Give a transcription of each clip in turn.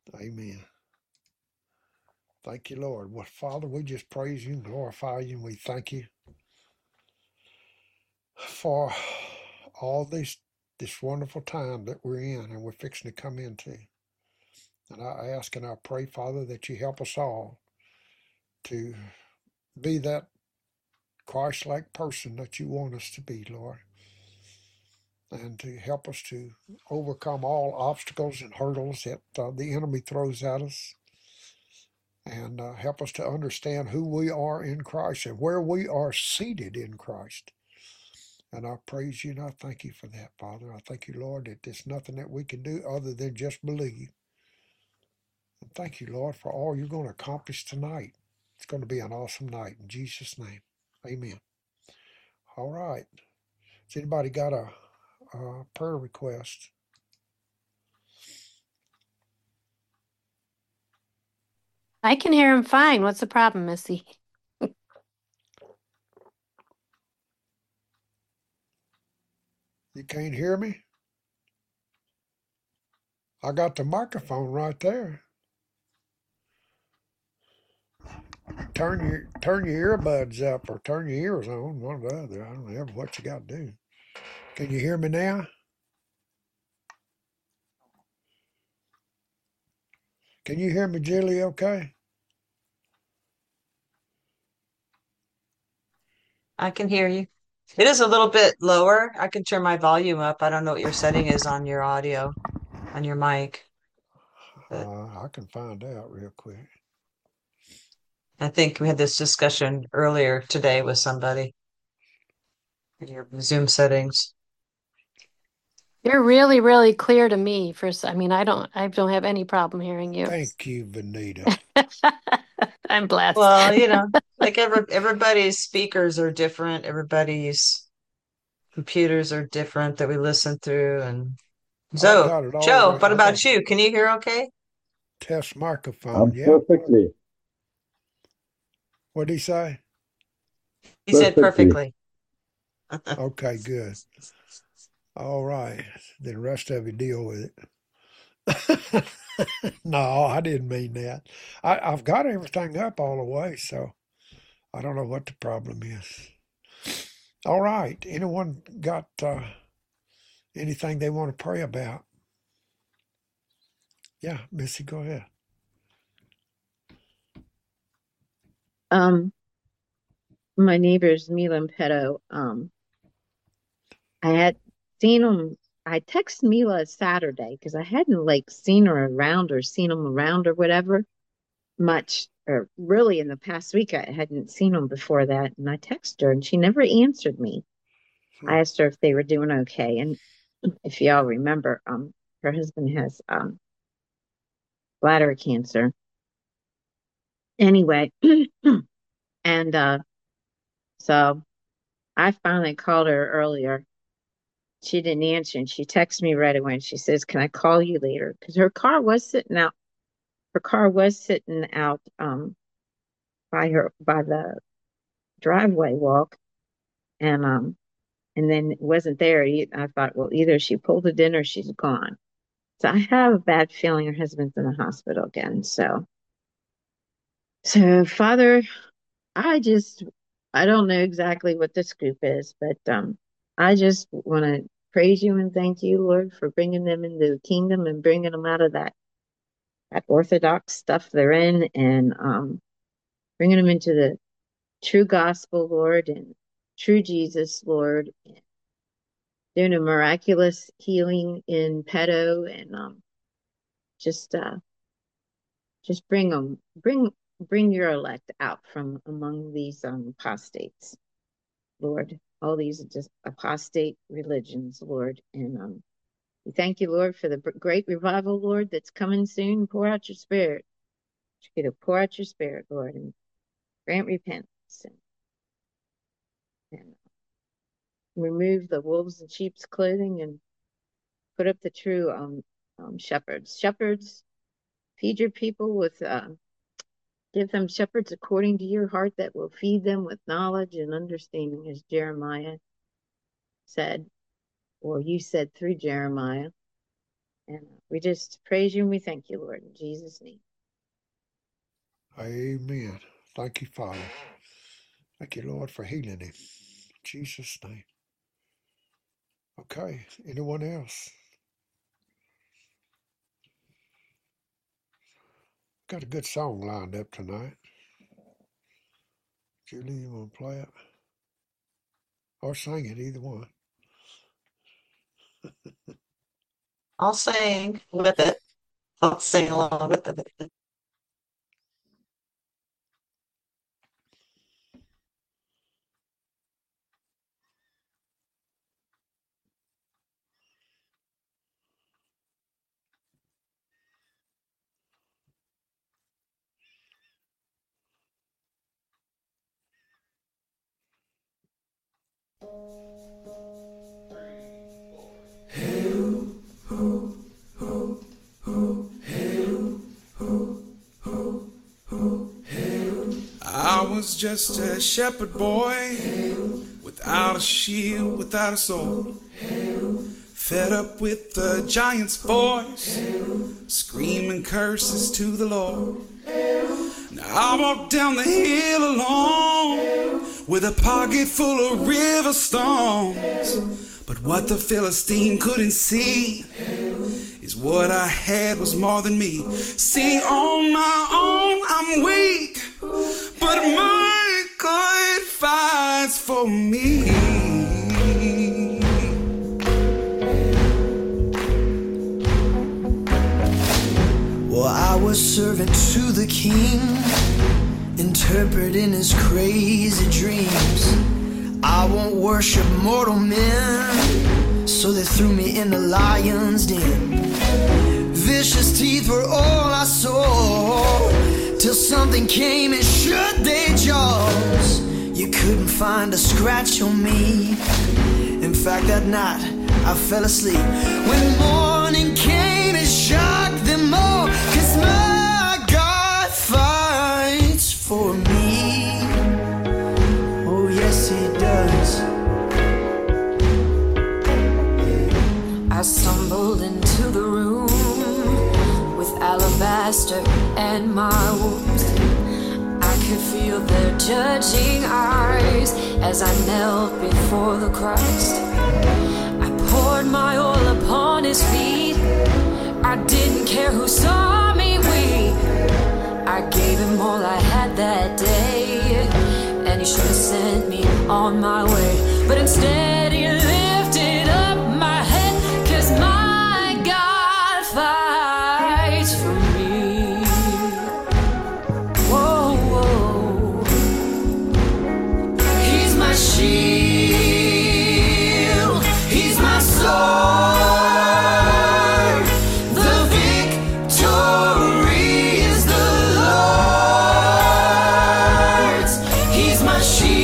Amen. Thank you, Lord. Well, Father, we just praise you and glorify you, and we thank you for all this wonderful time that we're in and we're fixing to come into. And I ask and I pray, Father, that you help us all to be that Christ-like person that you want us to be, Lord, and to help us to overcome all obstacles and hurdles that the enemy throws at us, and help us to understand who we are in Christ and where we are seated in Christ. And I praise you and I thank you for that, Father. I thank you, Lord, that there's nothing that we can do other than just believe. And thank you, Lord, for all you're going to accomplish tonight. It's going to be an awesome night. In Jesus' name, amen. All right. Has anybody got a prayer request? I can hear him fine. What's the problem, Missy? You can't hear me? I got the microphone right there. Turn your earbuds up or turn your ears on, one or the other. I don't know what you got to do. Can you hear me now? Can you hear me, Julie, okay? I can hear you. It is a little bit lower. I can turn my volume up. I don't know what your setting is on your audio, on your mic, but I can find out real quick. I think we had this discussion earlier today with somebody in your Zoom settings. You're really, really clear to me. I mean, I don't have any problem hearing you. Thank you, Vanita. I'm blessed. Well, like everybody's speakers are different. Everybody's computers are different that we listen through. And I've so, got it all Joe, right. what I got about you? Can you hear okay? test microphone, I'm yeah? perfectly, What'd he say? He said perfectly. perfectly. Okay, good. All right. Then the rest of you deal with it. No, I didn't mean that. I've got everything up all the way, so I don't know what the problem is. All right. Anyone got anything they want to pray about? Yeah, Missy, go ahead. My neighbors, Mila and Pedo, I had seen them. I texted Mila Saturday because I hadn't like seen her around or seen them around or whatever much, or really in the past week. I hadn't seen them before that. And I texted her and she never answered me. I asked her if they were doing okay. And if y'all remember, her husband has bladder cancer. Anyway, and so I finally called her earlier. She didn't answer and she texted me right away and she says, "Can I call you later?" Because her car was sitting out. Her car was sitting out by the driveway walk, and then it wasn't there. I thought, well, either she pulled it in or she's gone. So I have a bad feeling her husband's in the hospital again. So Father, I don't know exactly what the scoop is, but I just want to praise you and thank you, Lord, for bringing them into the kingdom and bringing them out of that orthodox stuff they're in, and bringing them into the true gospel, Lord, and true Jesus, Lord, and doing a miraculous healing in pedo, and just uh, just bring your elect out from among these apostates, Lord. All these just apostate religions, Lord, and we thank you, Lord, for the great revival, Lord, that's coming soon. Pour out your Spirit. You to pour out your Spirit, Lord, and grant repentance, and remove the wolves and sheep's clothing and put up the true shepherds. Shepherds, feed your people with, give them shepherds according to your heart that will feed them with knowledge and understanding, as Jeremiah said, or you said through Jeremiah. And we just praise you and we thank you, Lord, in Jesus' name. Amen. Thank you, Father. Thank you, Lord, for healing him. In Jesus' name. Okay, anyone else? Got a good song lined up tonight. Julie, you want to play it? Or sing it, either one. I'll sing with it. I'll sing along with it. I was just a shepherd boy, without a shield, without a sword, fed up with the giant's voice, screaming curses to the Lord. Now I walked down the hill alone, with a pocket full of river stones. But what the Philistine couldn't see is what I had was more than me. See, on my own I'm weak, but my God fights for me. Well, I was servant to the king, interpreting his crazy dreams. I won't worship mortal men, so they threw me in the lion's den. Vicious teeth were all I saw, till something came and shut their jaws. You couldn't find a scratch on me. In fact, that night I fell asleep. When morning came, it shocked them all, 'cause my God fights for me. Oh yes, he does. I stumbled into the room with alabaster and my wounds. I could feel their judging eyes as I knelt before the Christ. I poured my oil upon his feet. I didn't care who saw me weep. I gave him all I had that day, and he should have sent me on my way. But instead he lifted up my head, 'cause my God fights for me. Whoa, whoa. He's my shield, he's my sword. The victory is the Lord's. He's my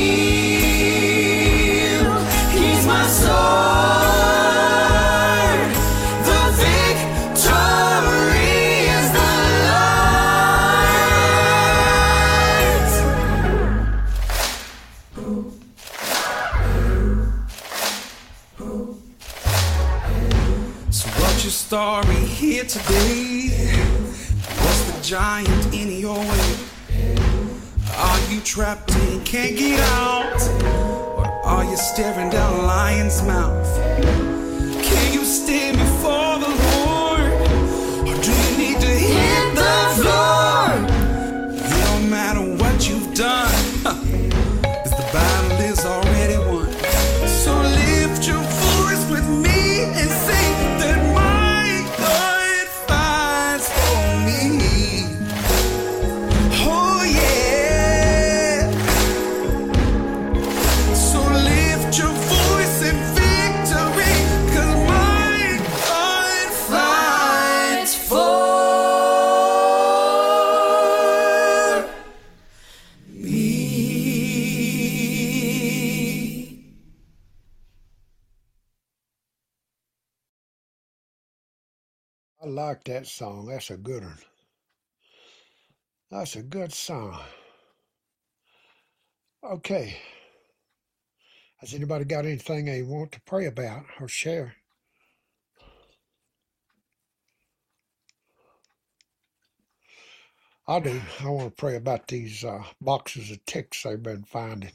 shield, he's my sword. The victory is the Lord's. So what's your story here today? What's the giant in your way? Are you trapped and can't get out? Or are you staring down a lion's mouth? Can you stand before the Lord? Or do you need to hit the floor? It don't matter what you've done, 'cause the battle is already won. So lift your voice with me and say that my God fights for me. Oh yeah. So lift your voice in victory, 'cause my God fights for me. I like that song. That's a good one. That's a good song. Okay. Has anybody got anything they want to pray about or share? I do. I want to pray about these boxes of ticks they've been finding.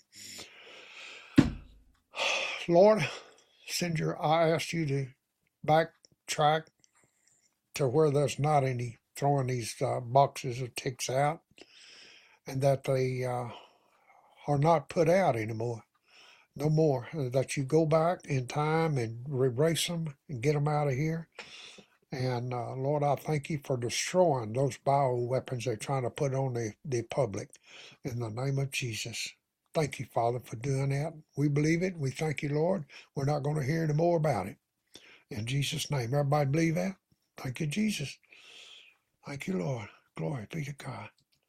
Lord, I ask you to backtrack to where there's not any throwing these boxes of ticks out, and that they are not put out anymore. No more. That you go back in time and erase them and get them out of here. And Lord, I thank you for destroying those bioweapons they're trying to put on the public. In the name of Jesus. Thank you, Father, for doing that. We believe it. We thank you, Lord. We're not going to hear any more about it. In Jesus' name. Everybody believe that? Thank you, Jesus. Thank you, Lord. Glory be to God.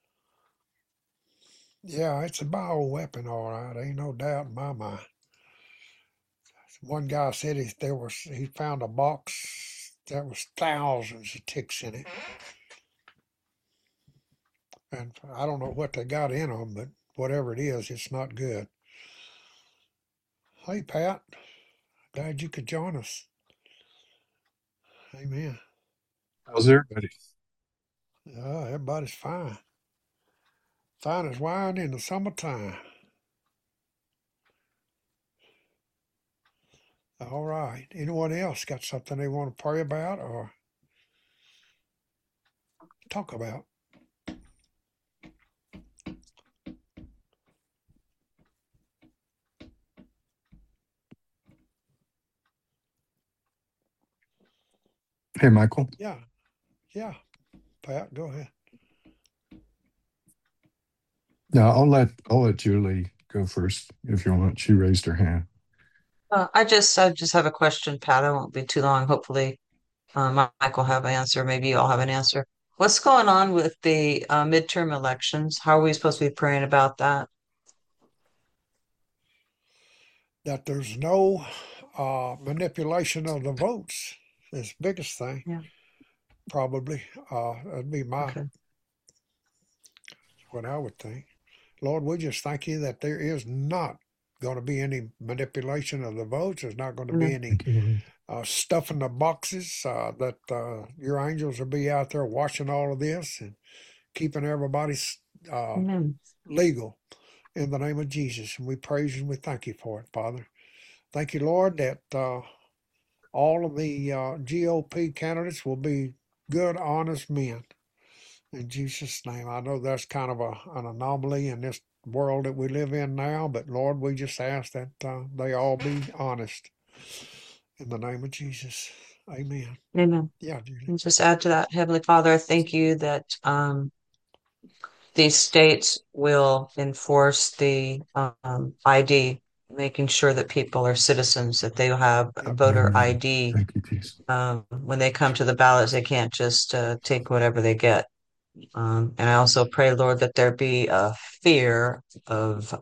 Yeah, it's a bioweapon, all right. Ain't no doubt in my mind. One guy said he found a box that was thousands of ticks in it. And I don't know what they got in them, but whatever it is, it's not good. Hey, Pat. Glad you could join us. Amen. How's everybody? Everybody's fine. Fine as wine in the summertime. All right. Anyone else got something they want to pray about or talk about? Hey, Michael. Yeah. Pat, go ahead. No, I'll let Julie go first if you want. She raised her hand. I just have a question, Pat. I won't be too long. Hopefully, Mike will have an answer. Maybe you all have an answer. What's going on with the midterm elections? How are we supposed to be praying about that? That there's no manipulation of the votes is the biggest thing. Yeah. Probably. That'd be what I would think. Lord, we just thank you that there is not going to be any manipulation of the votes. There's not going to be any stuff in the boxes, that your angels will be out there watching all of this and keeping everybody legal in the name of Jesus. And we praise you and we thank you for it, Father. Thank you, Lord, that all of the GOP candidates will be good, honest men. In Jesus' name. I know that's kind of an anomaly in this world that we live in now, but Lord, we just ask that they all be honest. In the name of Jesus. Amen. Amen. Yeah, Julie. And just add to that, Heavenly Father, I thank you that these states will enforce the ID, making sure that people are citizens, that they will have a voter ID. Thank you, Jesus. When they come to the ballots, they can't just take whatever they get. And I also pray, Lord, that there be a fear of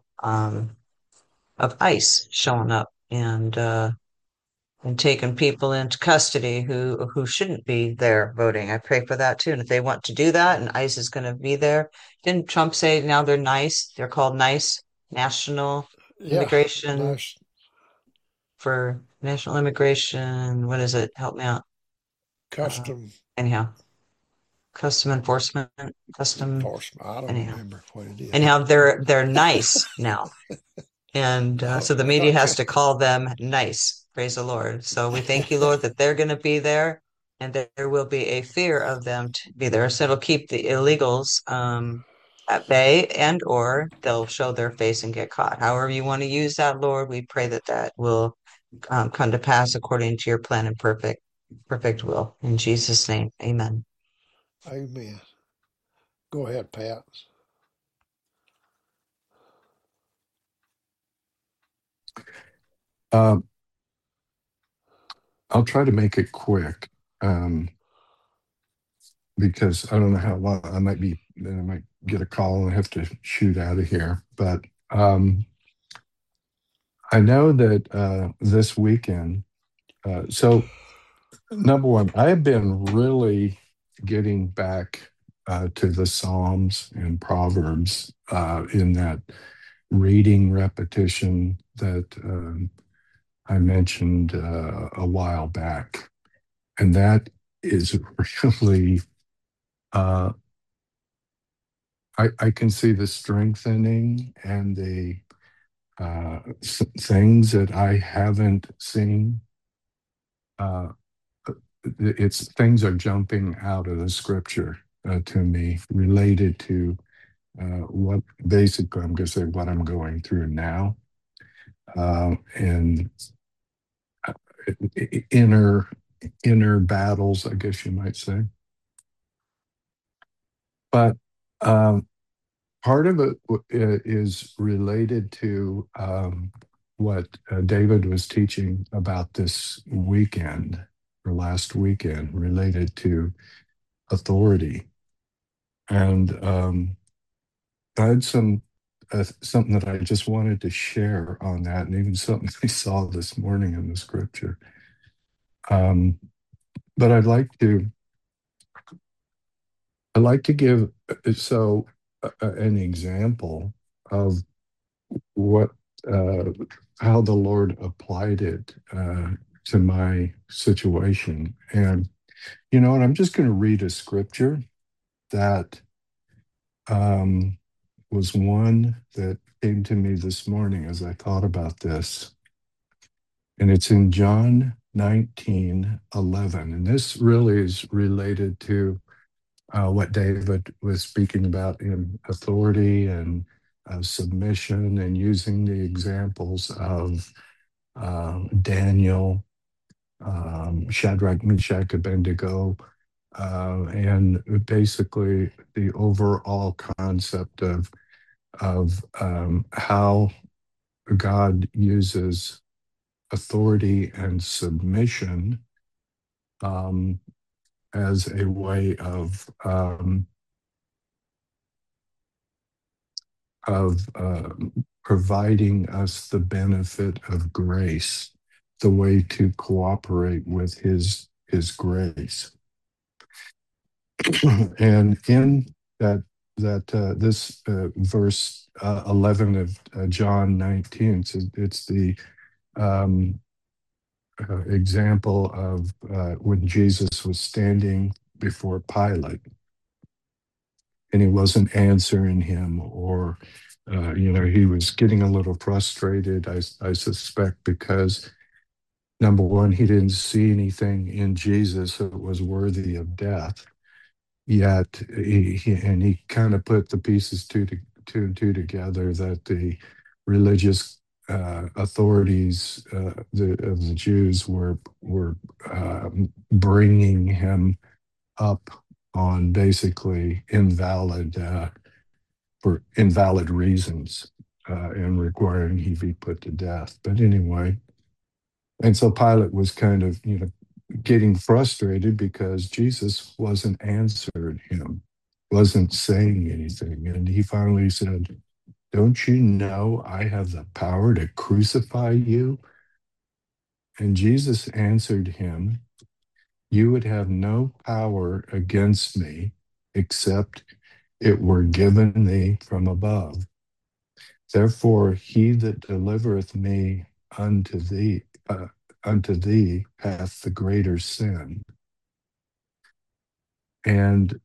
ICE showing up and taking people into custody who shouldn't be there voting. I pray for that too. And if they want to do that, and ICE is going to be there, didn't Trump say now they're NICE? They're called NICE, National Immigration for National Immigration. What is it? Help me out. Custom. Anyhow. Custom enforcement, I don't remember what it is. Anyhow, they're nice now, and so the media has to call them nice. Praise the Lord. So we thank you, Lord, that they're going to be there, and that there will be a fear of them to be there. So it'll keep the illegals at bay, and or they'll show their face and get caught. However you want to use that, Lord, we pray that will come to pass according to your plan and perfect will. In Jesus' name, amen. Amen. Go ahead, Pat. I'll try to make it quick, because I don't know how long I might get a call and have to shoot out of here. But I know that this weekend, so number one, I've been really getting back to the Psalms and Proverbs in that reading repetition that I mentioned a while back. And that is really I can see the strengthening and the things that I haven't seen. It's things are jumping out of the scripture to me related to what basically I'm going to say what I'm going through now, and inner battles, I guess you might say. But part of it is related to what David was teaching about this weekend or last weekend, related to authority. And I had something that I just wanted to share on that, and even something I saw this morning in the scripture. But I'd like to give an example of what how the Lord applied it to my situation. And you know what? I'm just going to read a scripture that was one that came to me this morning as I thought about this. And it's in John 19:11. And this really is related to what David was speaking about in authority and submission, and using the examples of Daniel, Shadrach, Meshach, Abednego, and basically the overall concept of how God uses authority and submission as a way of providing us the benefit of grace, the way to cooperate with His grace. And in this verse 11 of John 19, it's the example of when Jesus was standing before Pilate, and he wasn't answering him, or he was getting a little frustrated, I suspect, because number one, he didn't see anything in Jesus that was worthy of death. Yet he kind of put the pieces two and two together, that the religious authorities of the Jews were bringing him up on basically for invalid reasons, and requiring he be put to death. But anyway, and so Pilate was kind of getting frustrated because Jesus wasn't answering him, wasn't saying anything. And he finally said, "Don't you know I have the power to crucify you?" And Jesus answered him, "You would have no power against me except it were given thee from above. Therefore, he that delivereth me unto thee hath the greater sin." And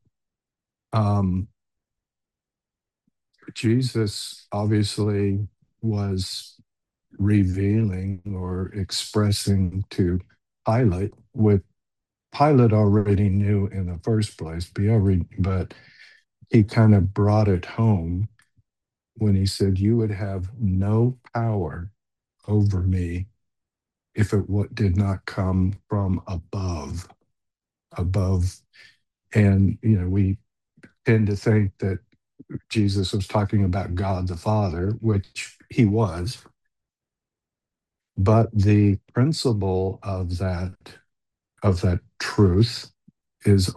Jesus obviously was revealing or expressing to Pilate what Pilate already knew in the first place, but he kind of brought it home when he said, "You would have no power over me if it did not come from above." And we tend to think that Jesus was talking about God the Father, which he was, but the principle of that truth is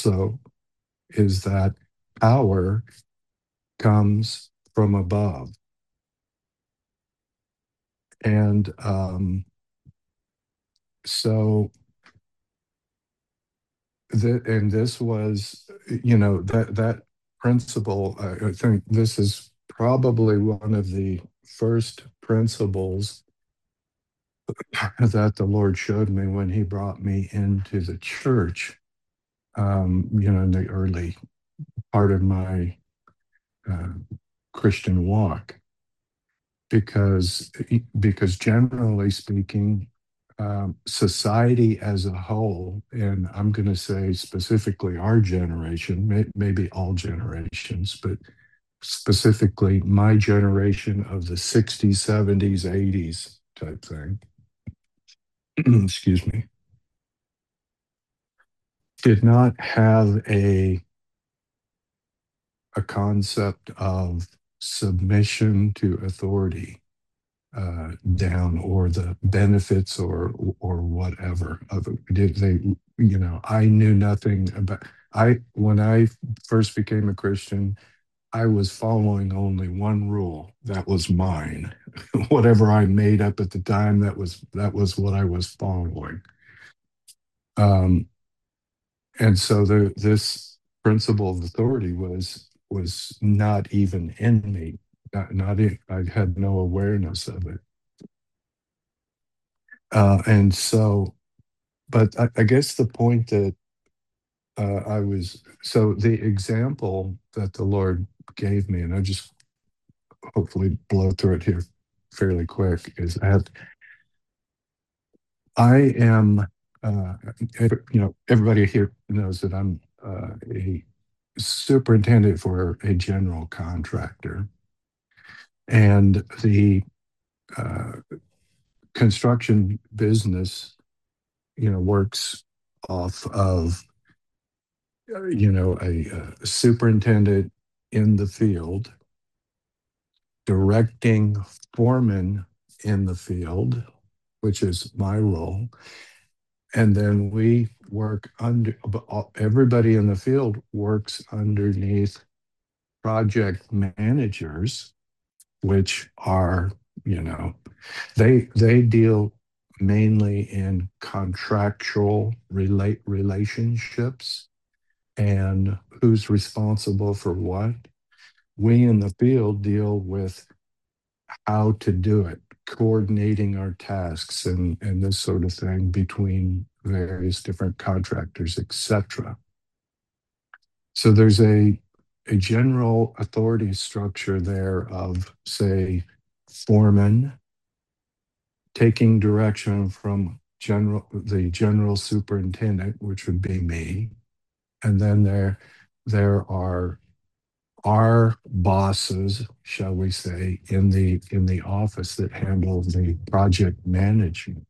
that power comes from above. And so this was, that principle, I think this is probably one of the first principles that the Lord showed me when he brought me into the church, in the early part of my Christian walk, because generally speaking, society as a whole, and I'm going to say specifically our generation, maybe all generations, but specifically my generation of the 60s, 70s, 80s type thing, excuse me, did not have a concept of submission to authority down, or the benefits or whatever of it. Did they, I knew nothing about, when I first became a Christian, I was following only one rule. That was mine. Whatever I made up at the time, that was what I was following. And so this principle of authority was not even in me. I had no awareness of it. And so, but I guess the point that the example that the Lord gave me, and I just hopefully blow through it here fairly quick, is I am, everybody here knows that I'm a superintendent for a general contractor. And the construction business, works off of, a superintendent in the field, directing foremen in the field, which is my role. And then we work everybody in the field works underneath project managers, which are, they deal mainly in contractual relationships and who's responsible for what. We in the field deal with how to do it, coordinating our tasks and this sort of thing between various different contractors, etc. So there's a general authority structure there of, say, foreman taking direction from the general superintendent, which would be me. And then there are our bosses, shall we say, in the office that handle the project management.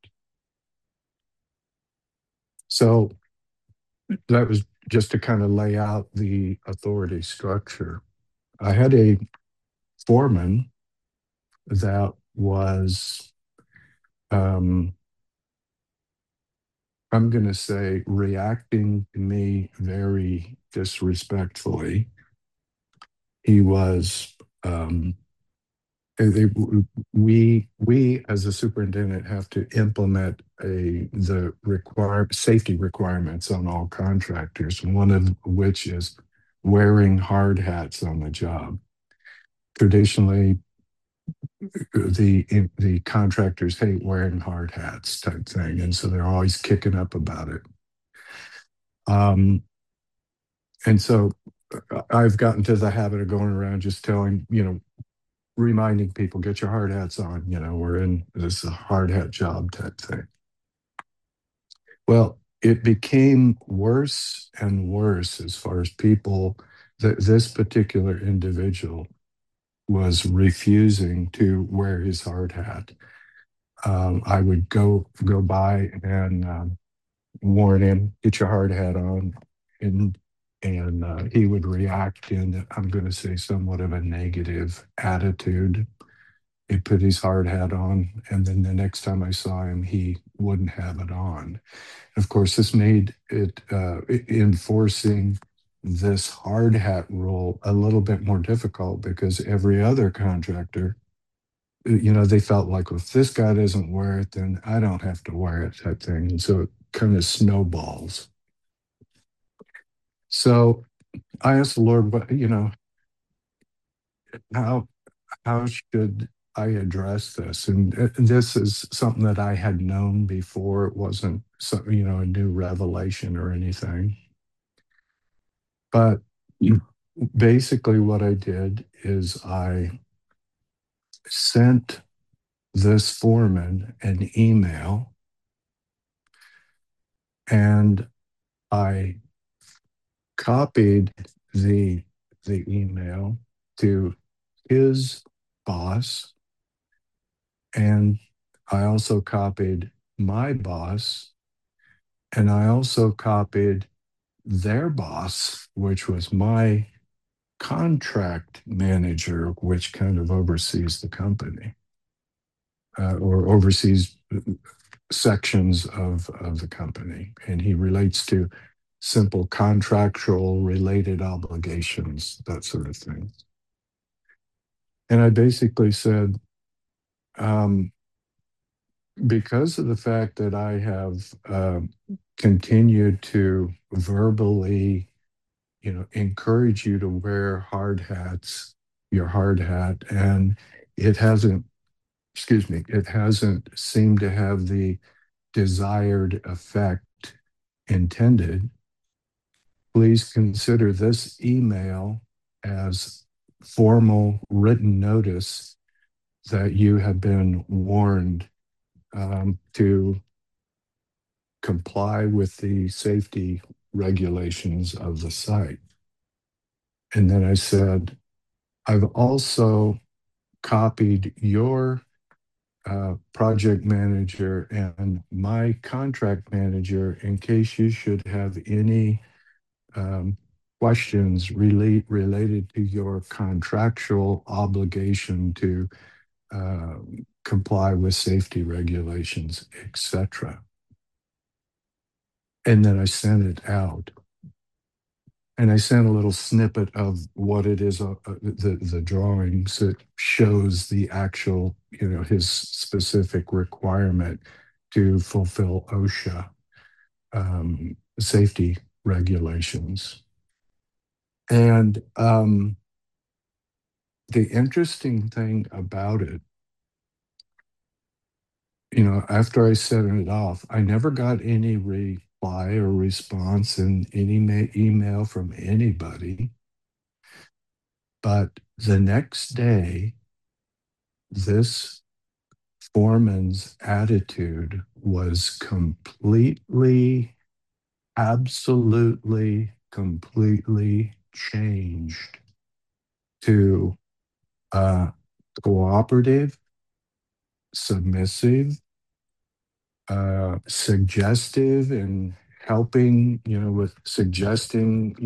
So that was just to kind of lay out the authority structure. I had a foreman that was, I'm going to say, reacting to me very disrespectfully. He was, we as a superintendent have to implement the safety requirements on all contractors, one of which is wearing hard hats on the job. Traditionally, the contractors hate wearing hard hats type thing, and so they're always kicking up about it. And so I've gotten to the habit of going around just telling, reminding people, get your hard hats on, we're in this hard hat job type thing. Well, it became worse and worse as far as people, this particular individual was refusing to wear his hard hat. I would go by and warn him, get your hard hat on, and he would react in, I'm going to say, somewhat of a negative attitude. He'd put his hard hat on, and then the next time I saw him, he wouldn't have it on. Of course, this made it enforcing this hard hat rule a little bit more difficult, because every other contractor, they felt like, well, if this guy doesn't wear it, then I don't have to wear it type thing. And so it kind of snowballs. So I asked the Lord, how should I address this? And this is something that I had known before. It wasn't a new revelation or anything. But basically what I did is I sent this foreman an email, and I copied the email to his boss, and I also copied my boss, and I also copied their boss, which was my contract manager, which kind of oversees the company, or oversees sections of the company. And he relates to simple contractual related obligations, that sort of thing. And I basically said, because of the fact that I have continued to verbally, encourage you to wear hard hats, your hard hat, and it hasn't seemed to have the desired effect intended, please consider this email as formal written notice that you have been warned to comply with the safety regulations of the site. And then I said, I've also copied your project manager and my contract manager in case you should have any questions related to your contractual obligation to comply with safety regulations, etc. And then I sent it out. And I sent a little snippet of what it is, the drawings that shows the actual, his specific requirement to fulfill OSHA safety regulations. And the interesting thing about it, after I sent it off, I never got any reply or response in any email from anybody. But the next day, this foreman's attitude was completely, absolutely, completely changed to cooperative, submissive, suggestive, and helping, with suggesting,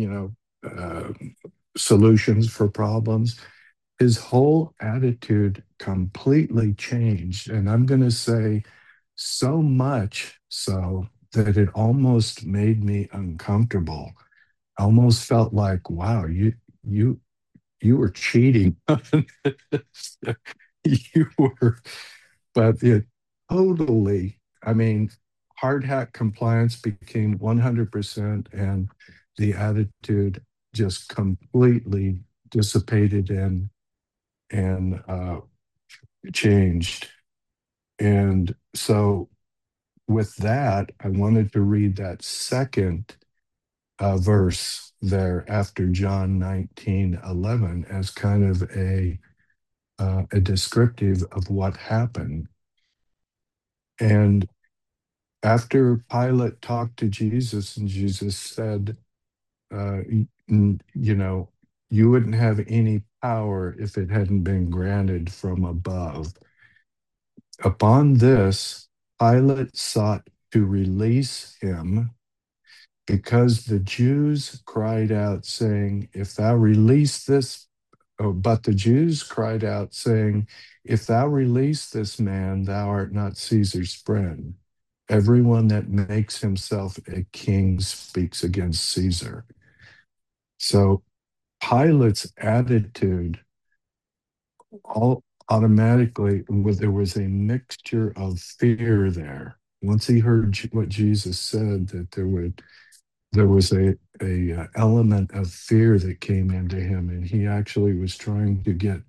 solutions for problems. His whole attitude completely changed. And I'm going to say so much so that it almost made me uncomfortable. I almost felt like, wow, you were cheating. You were, but it totally, hard hat compliance became 100%, and the attitude just completely dissipated and changed. And so with that, I wanted to read that second verse there after John 19:11 as kind of a descriptive of what happened. And after Pilate talked to Jesus, and Jesus said, you wouldn't have any power if it hadn't been granted from above. Upon this, Pilate sought to release him, because the Jews cried out, saying, if thou release this, but the Jews cried out, saying, if thou release this man, thou art not Caesar's friend. Everyone that makes himself a king speaks against Caesar. So Pilate's attitude all automatically, there was a mixture of fear there. Once he heard what Jesus said, that there was a element of fear that came into him, and he actually was trying to get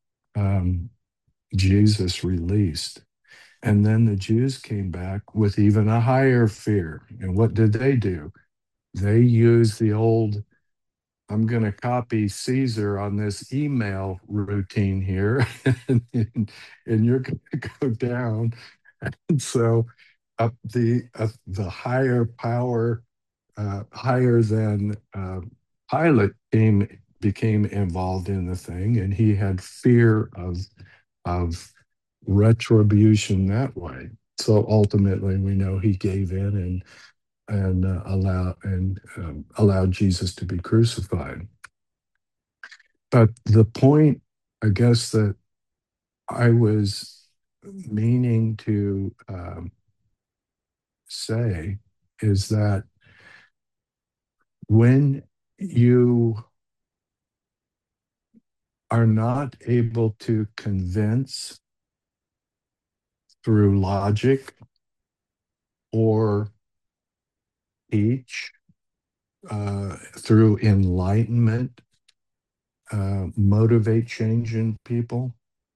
Jesus released. And then the Jews came back with even a higher fear. And what did they do? They used the old I'm going to copy Caesar on this email routine here, and you're going to go down. And so the higher power, higher than Pilate became involved in the thing, and he had fear of retribution that way. So ultimately, we know he gave in and allowed Jesus to be crucified. But the point, I guess, that I was meaning to say is that when you are not able to convince through logic or teach through enlightenment, motivate change in people,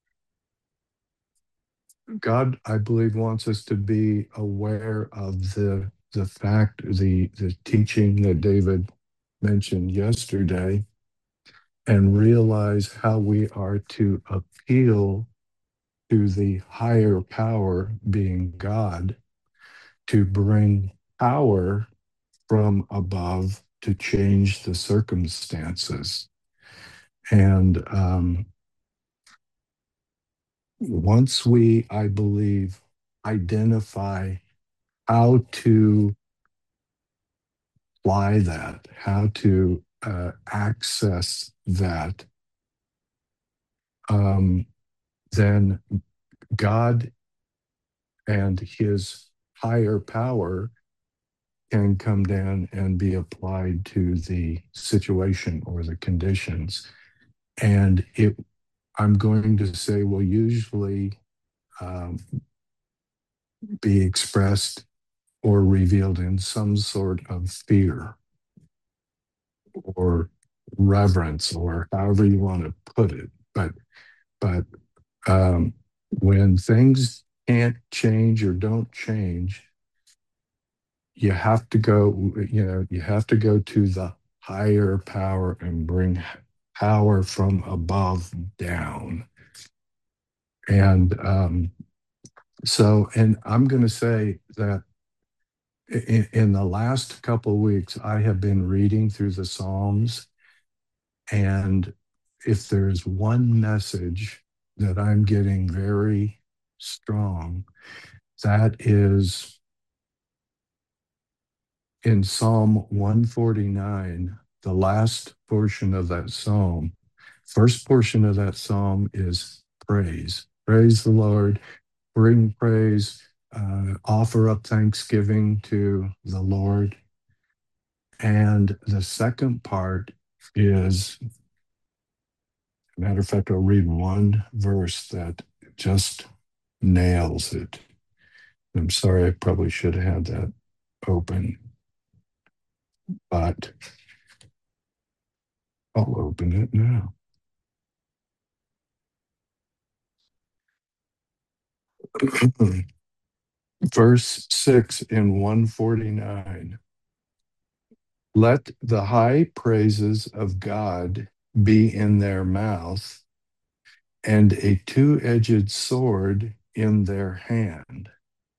God, I believe, wants us to be aware of the fact, the teaching that David mentioned yesterday, and realize how we are to appeal to the higher power, being God, to bring power from above to change the circumstances. And once we, I believe, identify how to apply that, how to access that, then God and his higher power can come down and be applied to the situation or the conditions. And I'm going to say, will usually be expressed or revealed in some sort of fear or reverence, or however you want to put it. But when things can't change or don't change, you have to go to the higher power and bring power from above down. And and I'm going to say that in the last couple of weeks, I have been reading through the Psalms, and if there's one message that I'm getting very strong, that is in Psalm 149, the last portion of that psalm. First portion of that psalm is praise. Praise the Lord, bring praise, offer up thanksgiving to the Lord. And the second part is, matter of fact, I'll read one verse that just nails it. I'm sorry, I probably should have had that open, but I'll open it now. Verse 6 in 149. Let the high praises of God be in their mouth, and a two-edged sword in their hand.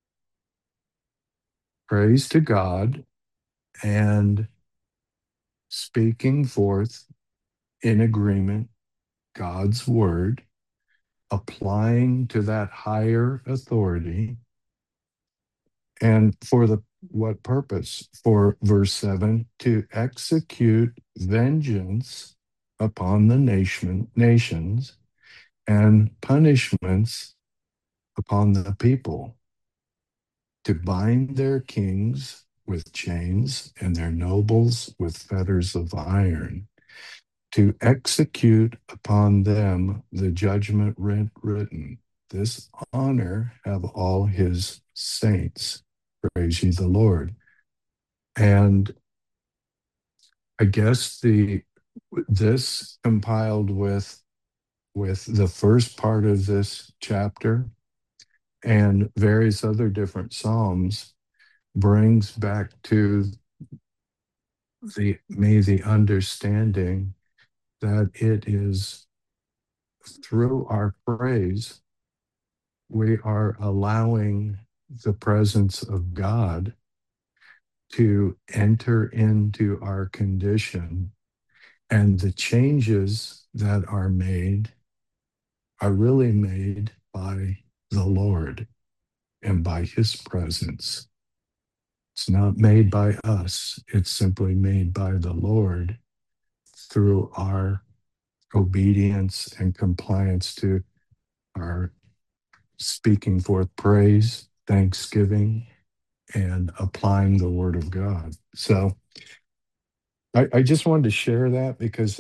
Praise to God and speaking forth in agreement God's word, applying to that higher authority. And for what purpose? For verse 7, to execute vengeance upon the nations and punishments upon the people, to bind their kings with chains and their nobles with fetters of iron, to execute upon them the judgment written. This honor have all his saints. Praise ye the Lord. And I guess this compiled with the first part of this chapter and various other different psalms brings back to the understanding that it is through our praise we are allowing the presence of God to enter into our condition, and the changes that are made are really made by the Lord and by his presence. It's not made by us, it's simply made by the Lord through our obedience and compliance to our speaking forth praise, thanksgiving, and applying the word of God. So I just wanted to share that because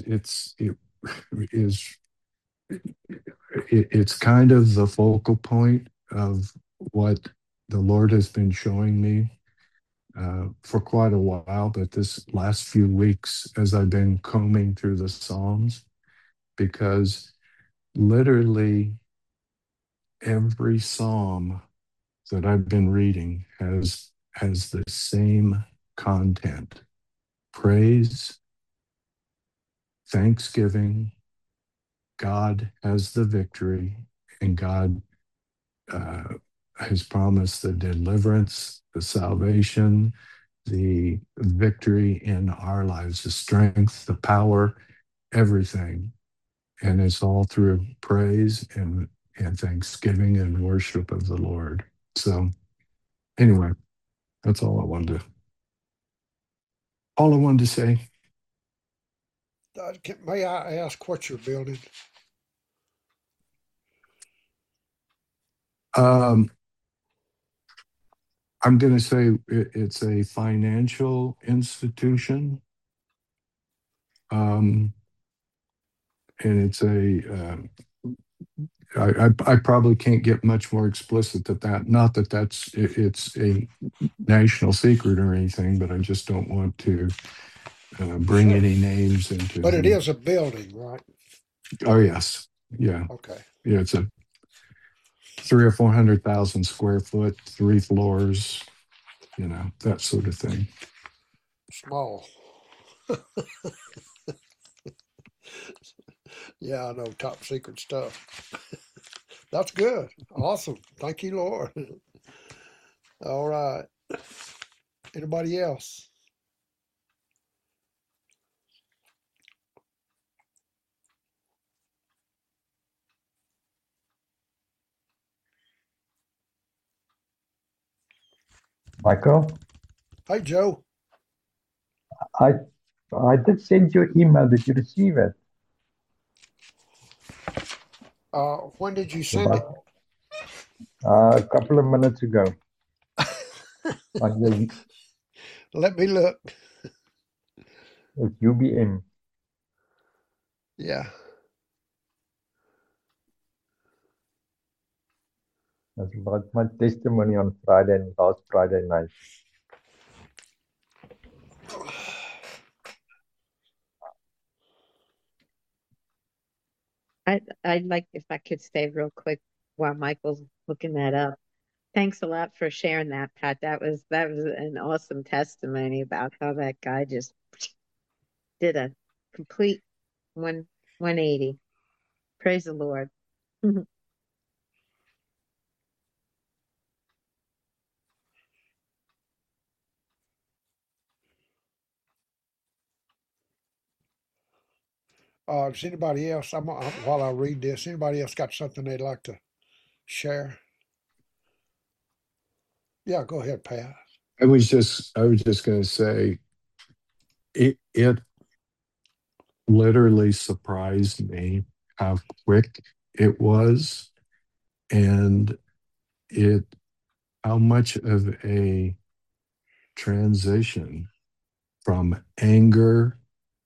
it's kind of the focal point of what the Lord has been showing me for quite a while, but this last few weeks as I've been combing through the Psalms, because literally every psalm that I've been reading has the same content: praise, thanksgiving. God has the victory, and God has promised the deliverance, the salvation, the victory in our lives, the strength, the power, everything. And it's all through praise and thanksgiving and worship of the Lord. So anyway, that's all I wanted to say. May I ask what you're building? I'm going to say it's a financial institution. And it's I probably can't get much more explicit than that. Not that it's a national secret or anything, but I just don't want to bring any names into. But it is a building, right? Oh yes, yeah. Okay. Yeah, it's a 300,000 or 400,000 square foot, 3 floors, that sort of thing. Small. Yeah, I know, top secret stuff. That's good. Awesome. Thank you, Lord. All right. Anybody else? Michael? Hey, Joe. I did send you an email. Did you receive it? When did you send it? A couple of minutes ago. Let me look. It's UBM. Yeah. That's about my testimony on last Friday night. I'd like if I could stay real quick while Michael's looking that up. Thanks a lot for sharing that, Pat. That was an awesome testimony about how that guy just did a complete 180. Praise the Lord. Does anybody else, while I read this, anybody else got something they'd like to share? Yeah, go ahead, Pat. I was just going to say, it literally surprised me how quick it was, and how much of a transition from anger,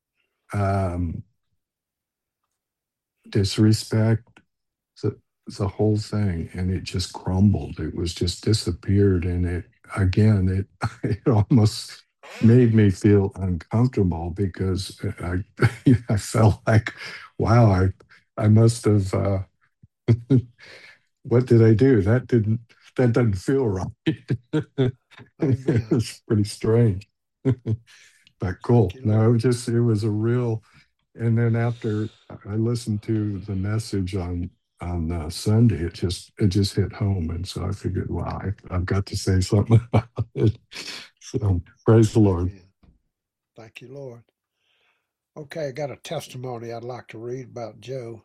disrespect, the whole thing, and it just crumbled. It was just disappeared, and it almost made me feel uncomfortable because I felt like, wow, I must have what did I do? That doesn't feel right. It's pretty strange. But cool. Thank you, No, Lord. it was a real. And then after I listened to the message on Sunday, it just hit home, and so I figured, wow, I've got to say something about it. So praise the Lord. Amen. Thank you, Lord. Okay, I got a testimony I'd like to read about Joe.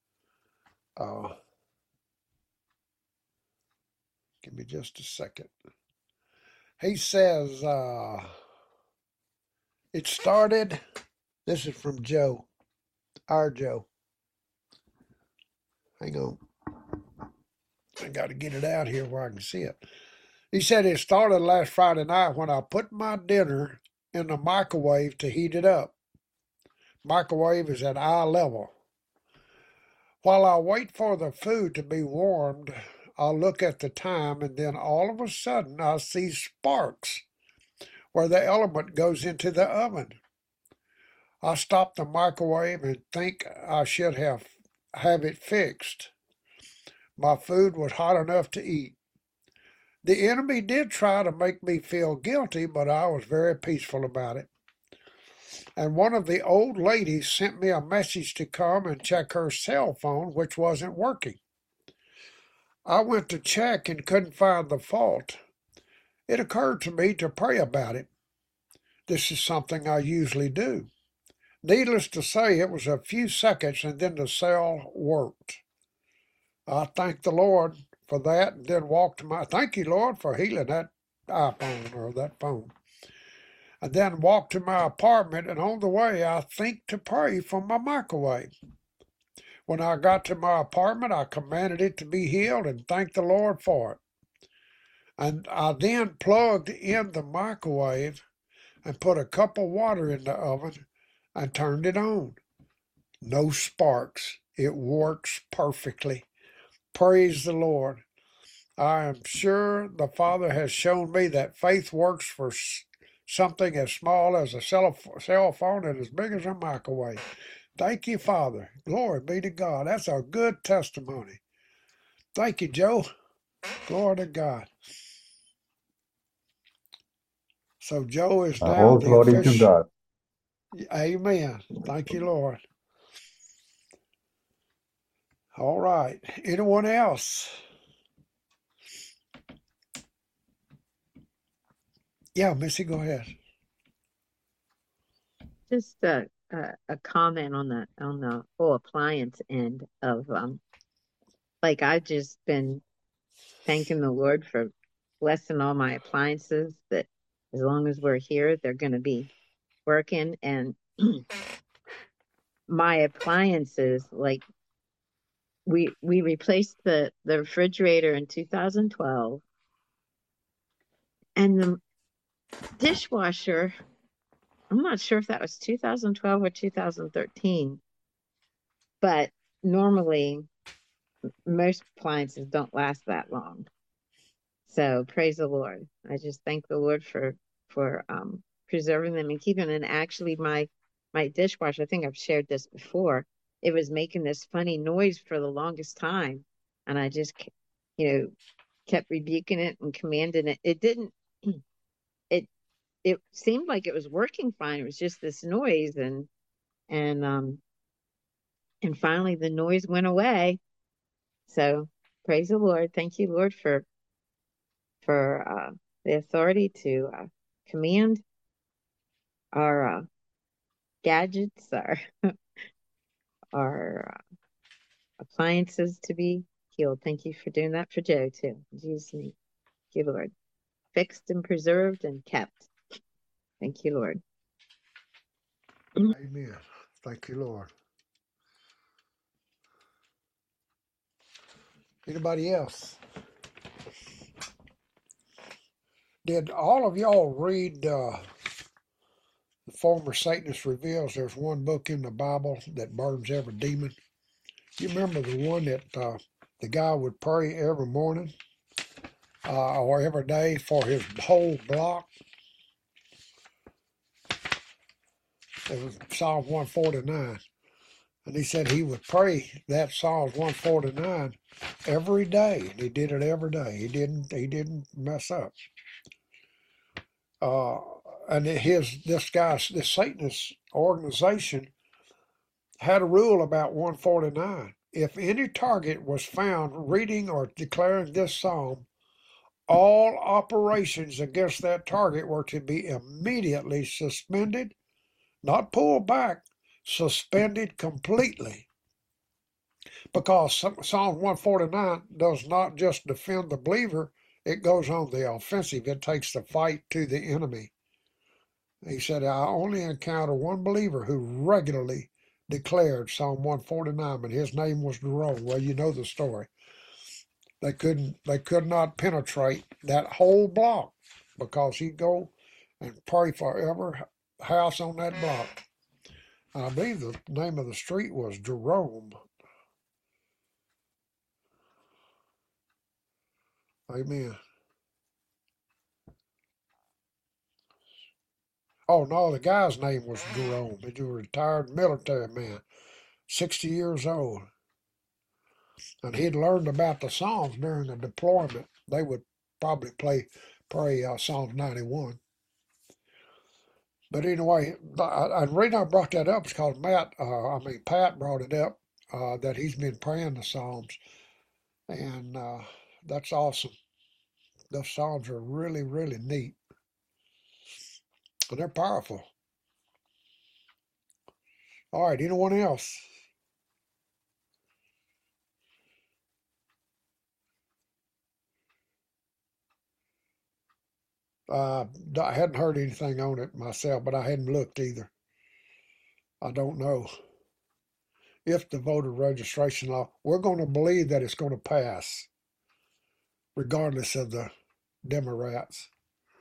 Give me just a second. He says, it started, this is from Joe, our Joe. Hang on. I got to get it out here where I can see it. He said it started last Friday night when I put my dinner in the microwave to heat it up. Microwave is at eye level. While I wait for the food to be warmed, I look at the time, and then all of a sudden I see sparks where the element goes into the oven. I stop the microwave and think I should have it fixed. My food was hot enough to eat. The enemy did try to make me feel guilty, but I was very peaceful about it. And one of the old ladies sent me a message to come and check her cell phone, which wasn't working. I went to check and couldn't find the fault. It occurred to me to pray about it. This is something I usually do. Needless to say, it was a few seconds and then the cell worked. I thank the Lord for that and then walked to my, thank you, Lord, for healing that iPhone or that phone. I then walked to my apartment, and on the way, I think to pray for my microwave. When I got to my apartment, I commanded it to be healed and thanked the Lord for it. And I then plugged in the microwave and put a cup of water in the oven and turned it on. No sparks. It works perfectly. Praise the Lord. I am sure the Father has shown me that faith works for something as small as a cell phone and as big as a microwave. Thank you, Father. Glory be to God. That's a good testimony. Thank you, Joe. Glory to God. So Joe is now All the glory to official. God. Amen. Thank you, Lord. All right. Anyone else? Yeah, Missy, go ahead. Just a comment on the whole appliance end of like I've just been thanking the Lord for blessing all my appliances, that as long as we're here, they're going to be working. And my appliances, like we replaced the refrigerator in 2012, and the dishwasher, I'm not sure if that was 2012 or 2013, but normally most appliances don't last that long. So praise the Lord. I just thank the Lord for preserving them and keeping. And actually my dishwasher, I think I've shared this before, it was making this funny noise for the longest time, and I just kept rebuking it and commanding it. It didn't it seemed like it was working fine. It was just this noise, and finally the noise went away. So praise the Lord. Thank you, Lord, for the authority to command our gadgets, our appliances to be healed. Thank you for doing that for Joe too. In Jesus' name. Thank you, Lord. Fixed and preserved and kept. Thank you, Lord. Amen. Thank you, Lord. Anybody else? Did all of y'all read The Former Satanist Reveals? There's one book in the Bible that burns every demon. You remember the one that the guy would pray every morning or every day for his whole block? It was Psalm 149. And he said he would pray that Psalm 149 every day. And he did it every day. He didn't mess up. and this Satanist organization had a rule about 149. If any target was found reading or declaring this psalm, all operations against that target were to be immediately suspended, not pulled back, suspended completely. Because Psalm 149 does not just defend the believer, it goes on the offensive. It takes the fight to the enemy. He said, I only encounter one believer who regularly declared Psalm 149, but his name was Jerome. Well, you know the story. They could not penetrate that whole block because he'd go and pray for every house on that block. And I believe the name of the street was Jerome. Amen. Oh, no, the guy's name was Jerome. He was a retired military man, 60 years old. And he'd learned about the Psalms during the deployment. They would probably pray Psalms 91. But anyway, the reason I brought that up is because Pat brought it up, that he's been praying the Psalms. And that's awesome. Those Psalms are really, really neat. And they're powerful. All right, anyone else? I hadn't heard anything on it myself, but I hadn't looked either. I don't know if the voter registration law, we're going to believe that it's going to pass, regardless of the Democrats.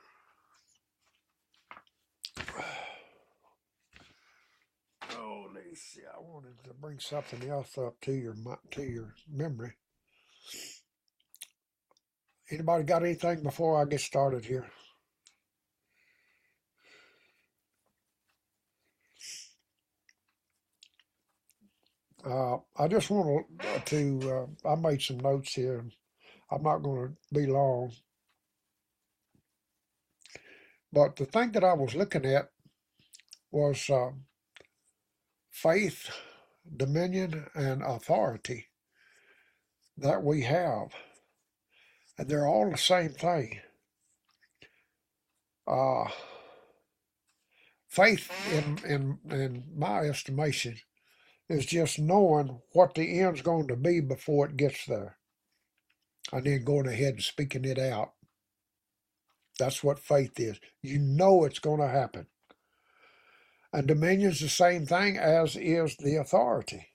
Oh, let's see. I wanted to bring something else up to your memory. Anybody got anything before I get started here? I just want to, I made some notes here. I'm not going to be long. But the thing that I was looking at was faith, dominion, and authority that we have. And they're all the same thing. Faith, in my estimation, is just knowing what the end's going to be before it gets there, and then going ahead and speaking it out. That's what faith is. You know it's going to happen. And dominion's the same thing, as is the authority.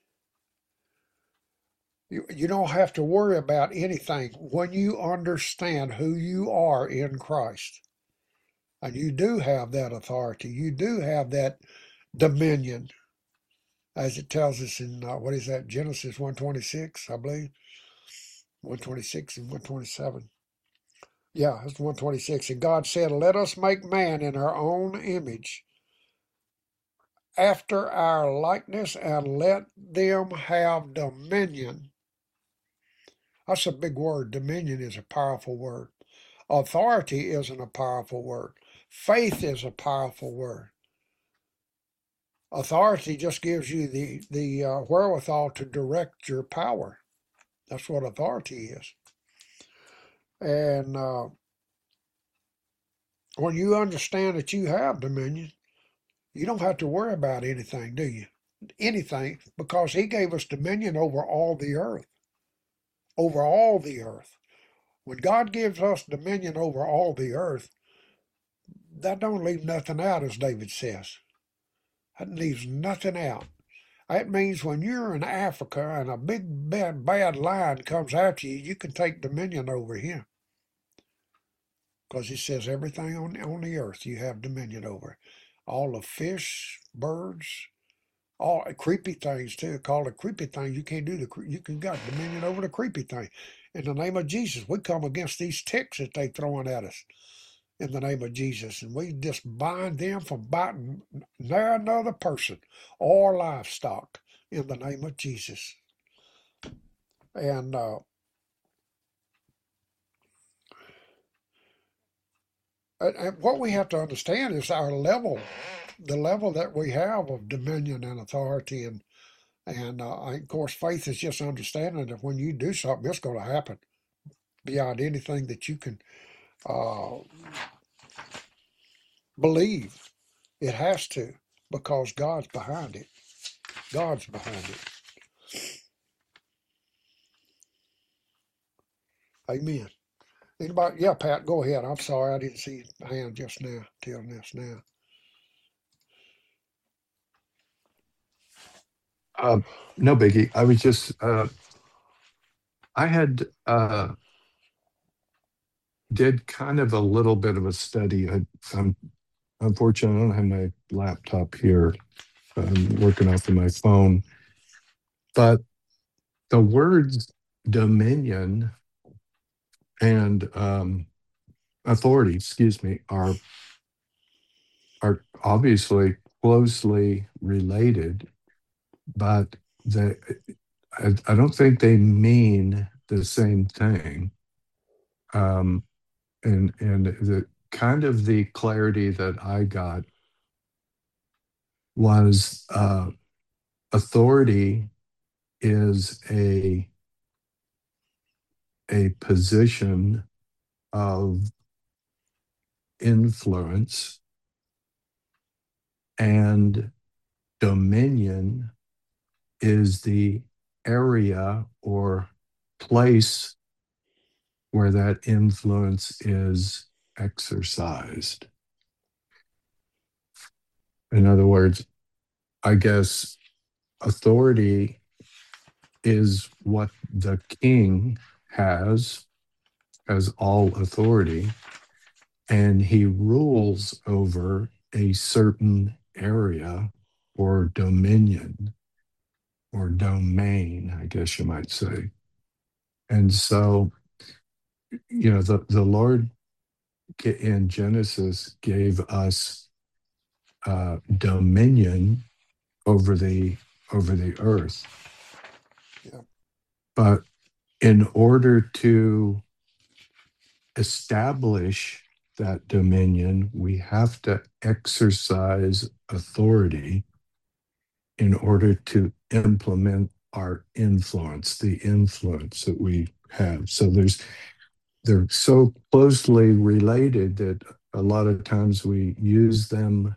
You don't have to worry about anything when you understand who you are in Christ. And you do have that authority. You do have that dominion, as it tells us in, Genesis 1:26, I believe. 1:26 and 1:27. Yeah, it's 1:26. And God said, let us make man in our own image, after our likeness, and let them have dominion. That's a big word. Dominion is a powerful word. Authority isn't a powerful word. Faith is a powerful word. Authority just gives you the wherewithal to direct your power. That's what authority is. And when you understand that you have dominion, you don't have to worry about anything, do you? Anything, because he gave us dominion over all the earth. Over all the earth. When God gives us dominion over all the earth, that don't leave nothing out, as David says. That leaves nothing out. That means when you're in Africa and a big bad lion comes after you, you can take dominion over him. Because he says everything on the earth you have dominion over. All the fish, birds, all creepy things too. Called a creepy thing. You can't do you can got dominion over the creepy thing. In the name of Jesus, we come against these ticks that they throwing at us. In the name of Jesus, and we just bind them from biting near another person or livestock in the name of Jesus. And And what we have to understand is our level, the level that we have of dominion and authority, and of course, faith is just understanding that when you do something, it's going to happen beyond anything that you can believe. It has to, because God's behind it. God's behind it. Amen. Anybody? Yeah, Pat, go ahead. I'm sorry, I didn't see your hand just now, till this now. No biggie. I was just, I had did kind of a little bit of a study. I'm unfortunately, I don't have my laptop here. I'm working off of my phone. But the words dominion and authority, are obviously closely related, but I don't think they mean the same thing. And the kind of the clarity that I got was authority is a position of influence, and dominion is the area or place where that influence is exercised. In other words, I guess authority is what the king has as all authority, and he rules over a certain area or dominion or domain, I guess you might say. And so, the Lord in Genesis gave us dominion over the earth. Yeah. But in order to establish that dominion, we have to exercise authority in order to implement our influence, the influence that we have. So they're so closely related that a lot of times we use them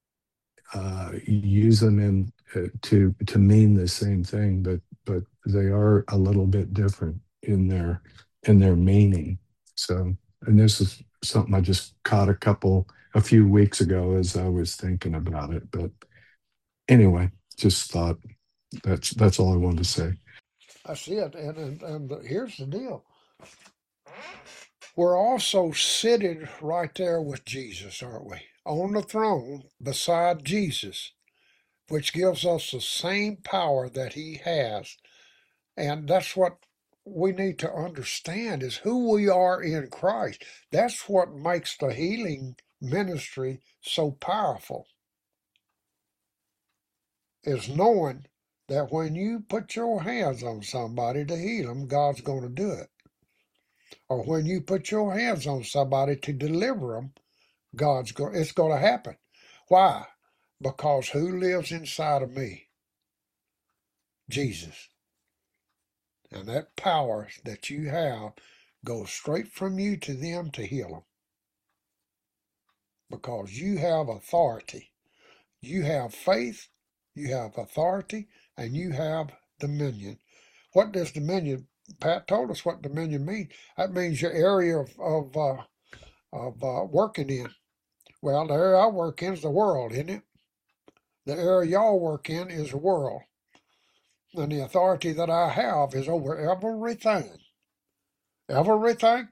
in to mean the same thing, but they are a little bit different in their meaning. So, and this is something I just caught a few weeks ago as I was thinking about it. But anyway, just thought that's all I wanted to say. I see it, and here's the deal. We're also seated right there with Jesus, aren't we? On the throne beside Jesus, which gives us the same power that he has. And that's what we need to understand, is who we are in Christ. That's what makes the healing ministry so powerful, is knowing that when you put your hands on somebody to heal them, God's going to do it. Or when you put your hands on somebody to deliver them, it's going to happen. Why? Because who lives inside of me? Jesus. And that power that you have goes straight from you to them to heal them. Because you have authority. You have faith, you have authority, and you have dominion. What does dominion? Pat told us what dominion means. That means your area of working in. Well, the area I work in is the world, isn't it? The area y'all work in is the world. And the authority that I have is over everything. Everything.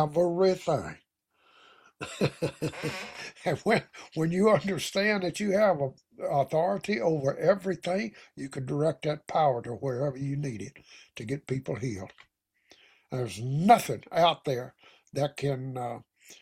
And when you understand that you have authority over everything, you can direct that power to wherever you need it to get people healed. There's nothing out there that can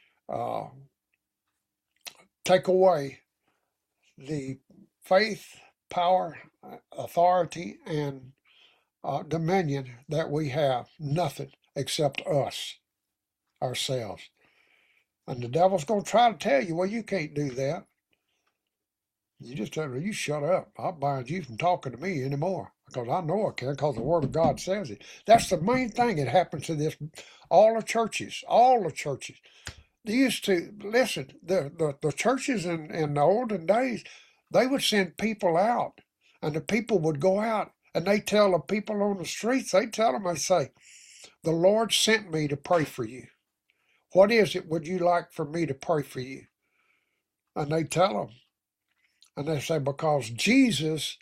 take away the faith, power, authority, and dominion that we have. Nothing except us, ourselves. And the devil's going to try to tell you, well, you can't do that. You just tell her, you shut up. I'll bind you from talking to me anymore. Because I know I can, because the Word of God says it. That's the main thing that happens to this. All the churches. They used to, listen, the churches in the olden days, they would send people out. And the people would go out. And they tell the people on the streets, they say, the Lord sent me to pray for you. What is it would you like for me to pray for you? And they tell them. And they say, because Jesus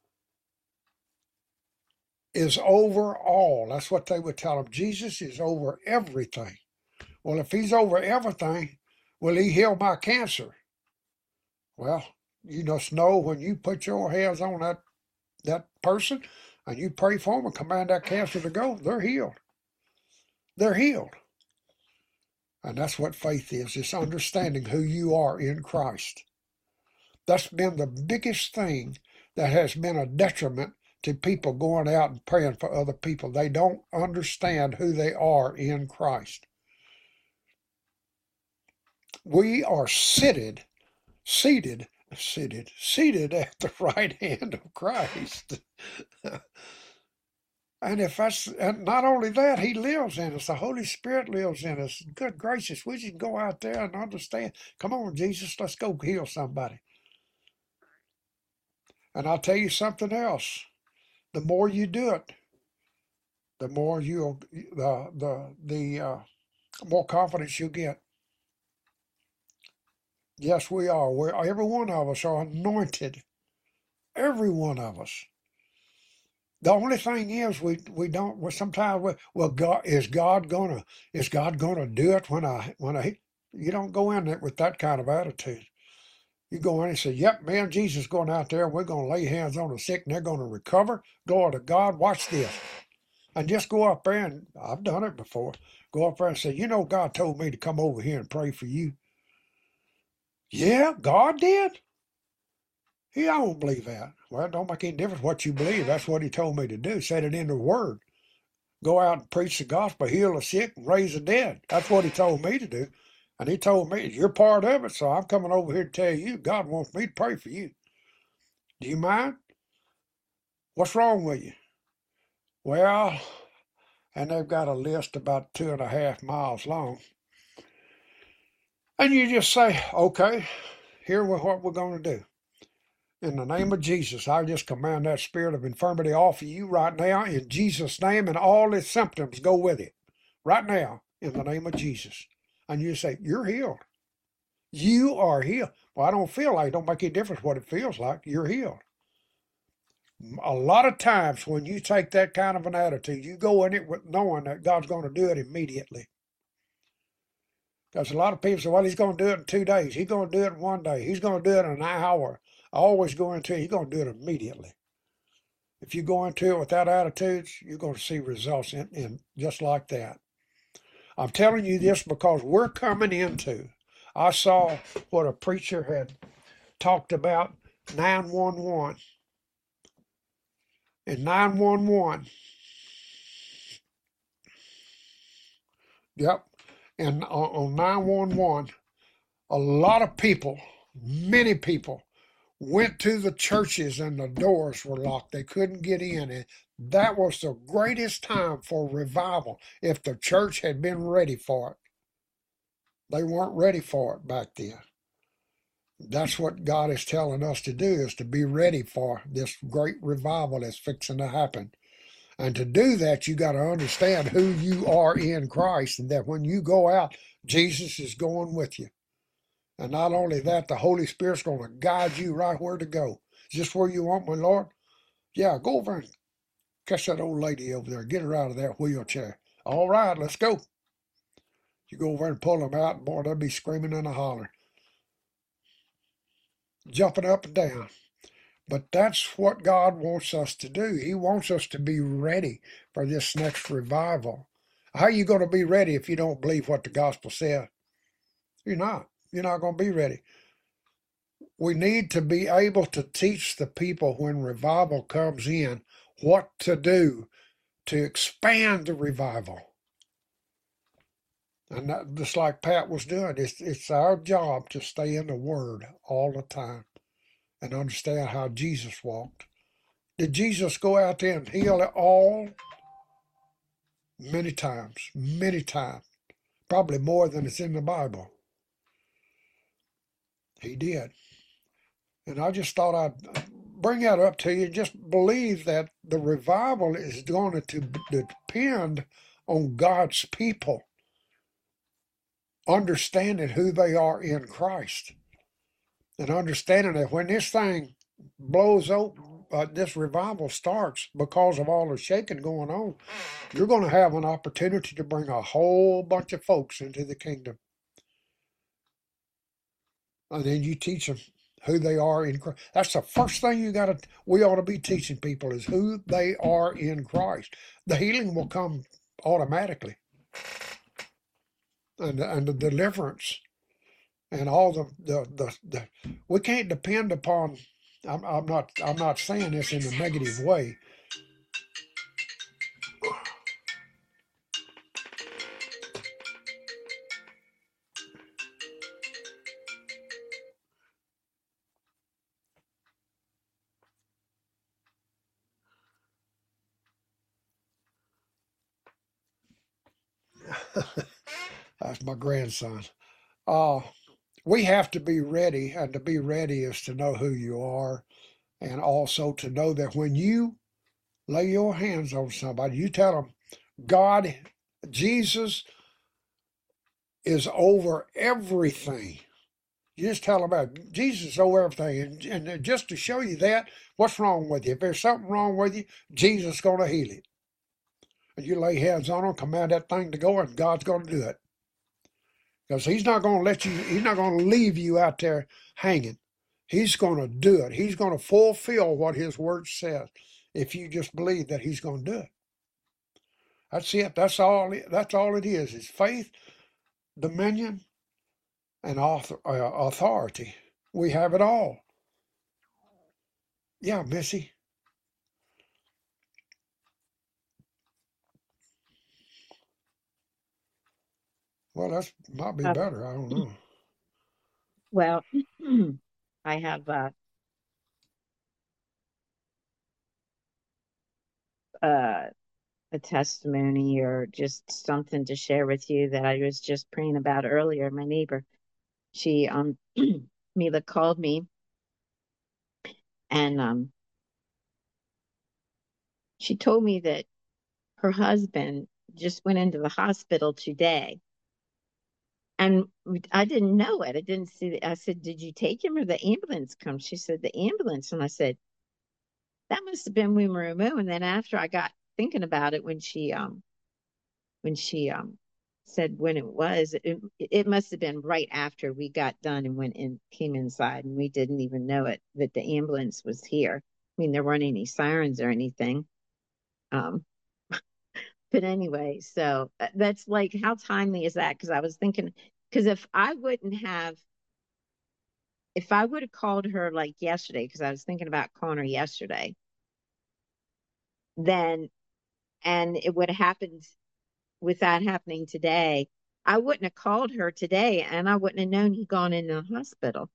is over all. That's what they would tell them. Jesus is over everything. Well, if he's over everything, will he heal my cancer? Well, you just know when you put your hands on that person and you pray for them and command that cancer to go, they're healed. They're healed. And that's what faith is. It's understanding who you are in Christ. That's been the biggest thing that has been a detriment to people going out and praying for other people. They don't understand who they are in Christ. We are seated at the right hand of Christ. And not only that, he lives in us. The Holy Spirit lives in us. Good gracious, we can go out there and understand. Come on, Jesus, let's go heal somebody. And I'll tell you something else. The more you do it, the more more confidence you get. Yes, we are. Every one of us are anointed. Every one of us. The only thing is we don't. Sometimes is God gonna do it when I? You don't go in there with that kind of attitude. You go in and say, yep, man, Jesus is going out there and we're going to lay hands on the sick and they're going to recover. Glory to God, watch this. And just go up there, and I've done it before, go up there and say, you know, God told me to come over here and pray for you. Yeah, God did? Yeah, I don't believe that. Well, it don't make any difference what you believe. That's what he told me to do. Said it in the Word. Go out and preach the gospel, heal the sick, and raise the dead. That's what he told me to do. And he told me, you're part of it, so I'm coming over here to tell you, God wants me to pray for you. Do you mind? What's wrong with you? Well, and they've got a list about 2.5 miles long. And you just say, okay, here's what we're going to do. In the name of Jesus, I just command that spirit of infirmity off of you right now in Jesus' name, and all its symptoms go with it. Right now, in the name of Jesus. And you say, you're healed. You are healed. Well, I don't feel like it. Don't make any difference what it feels like. You're healed. A lot of times when you take that kind of an attitude, you go in it with knowing that God's going to do it immediately. Because a lot of people say, well, he's going to do it in 2 days. He's going to do it in 1 day. He's going to do it in an hour. I always go into it, he's going to do it immediately. If you go into it with that attitude, you're going to see results in just like that. I'm telling you this because we're coming into, I saw what a preacher had talked about 911. In 911, yep, and on 911, a lot of people, many people, went to the churches and the doors were locked. They couldn't get in. And that was the greatest time for revival if the church had been ready for it. They weren't ready for it back then. That's what God is telling us to do, is to be ready for this great revival that's fixing to happen. And to do that, you got to understand who you are in Christ, and that when you go out, Jesus is going with you. And not only that, the Holy Spirit's going to guide you right where to go. Is this where you want me, Lord? Yeah, go over and catch that old lady over there. Get her out of that wheelchair. All right, let's go. You go over and pull them out, and boy, they'll be screaming and a hollering, jumping up and down. But that's what God wants us to do. He wants us to be ready for this next revival. How are you going to be ready if you don't believe what the gospel said? You're not. You're not going to be ready. We need to be able to teach the people when revival comes in what to do to expand the revival. And that, just like Pat was doing, it's our job to stay in the Word all the time and understand how Jesus walked. Did Jesus go out there and heal it all? Many times, probably more than it's in the Bible. He did. And I just thought I'd bring that up to you. Just believe that the revival is going to depend on God's people understanding who they are in Christ and understanding that when this thing blows open, this revival starts because of all the shaking going on, you're going to have an opportunity to bring a whole bunch of folks into the kingdom. And then you teach them who they are in Christ. That's the first thing we ought to be teaching people is who they are in Christ. The healing will come automatically. And the deliverance and all the we can't depend upon. I'm not saying this in a negative way. That's my grandson. We have to be ready, and to be ready is to know who you are, and also to know that when you lay your hands on somebody, you tell them, God, Jesus is over everything. You just tell them about Jesus is over everything. And just to show you that, what's wrong with you? If there's something wrong with you, Jesus is going to heal it. And you lay hands on them, command that thing to go, and God's going to do it. Because he's not going to leave you out there hanging. He's going to do it. He's going to fulfill what his word says if you just believe that he's going to do it. That's it. That's all it is faith, dominion, and authority. We have it all. Yeah, Missy. Well, that might be better. I don't know. Well, I have a testimony or just something to share with you that I was just praying about earlier. My neighbor, she Mila called me, and she told me that her husband just went into the hospital today. And I didn't know it. I didn't see it. I said, did you take him or the ambulance come? She said, the ambulance. And I said, that must have been when we were moving. And then after I got thinking about it, when she said when it was, it must have been right after we got done and came inside, and we didn't even know it, that the ambulance was here. I mean, there weren't any sirens or anything. But anyway, so that's like, how timely is that? Because I was thinking, because if I would have called her like yesterday, because I was thinking about calling her yesterday, then, and it would have happened with that happening today, I wouldn't have called her today, and I wouldn't have known he'd gone in the hospital,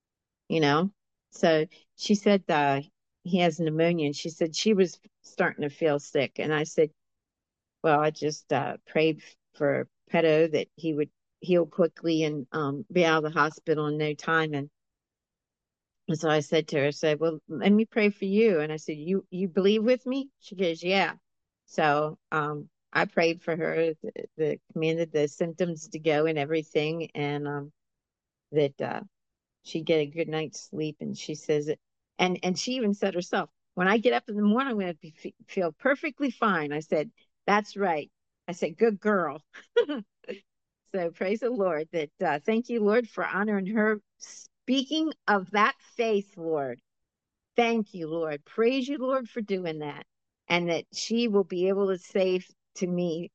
So she said he has pneumonia, and she said she was starting to feel sick. And I said, well, I just prayed for Pedo that he would heal quickly and be out of the hospital in no time. And so I said to her, I said, well, let me pray for you. And I said, you believe with me? She goes, yeah. So I prayed for her, commanded the symptoms to go and everything, and that she'd get a good night's sleep. And she says it, and she even said herself, when I get up in the morning, I'm going to feel perfectly fine. I said, that's right. I said, good girl. So praise the Lord. Thank you, Lord, for honoring her. Speaking of that faith, Lord, thank you, Lord. Praise you, Lord, for doing that. And that she will be able to say to me,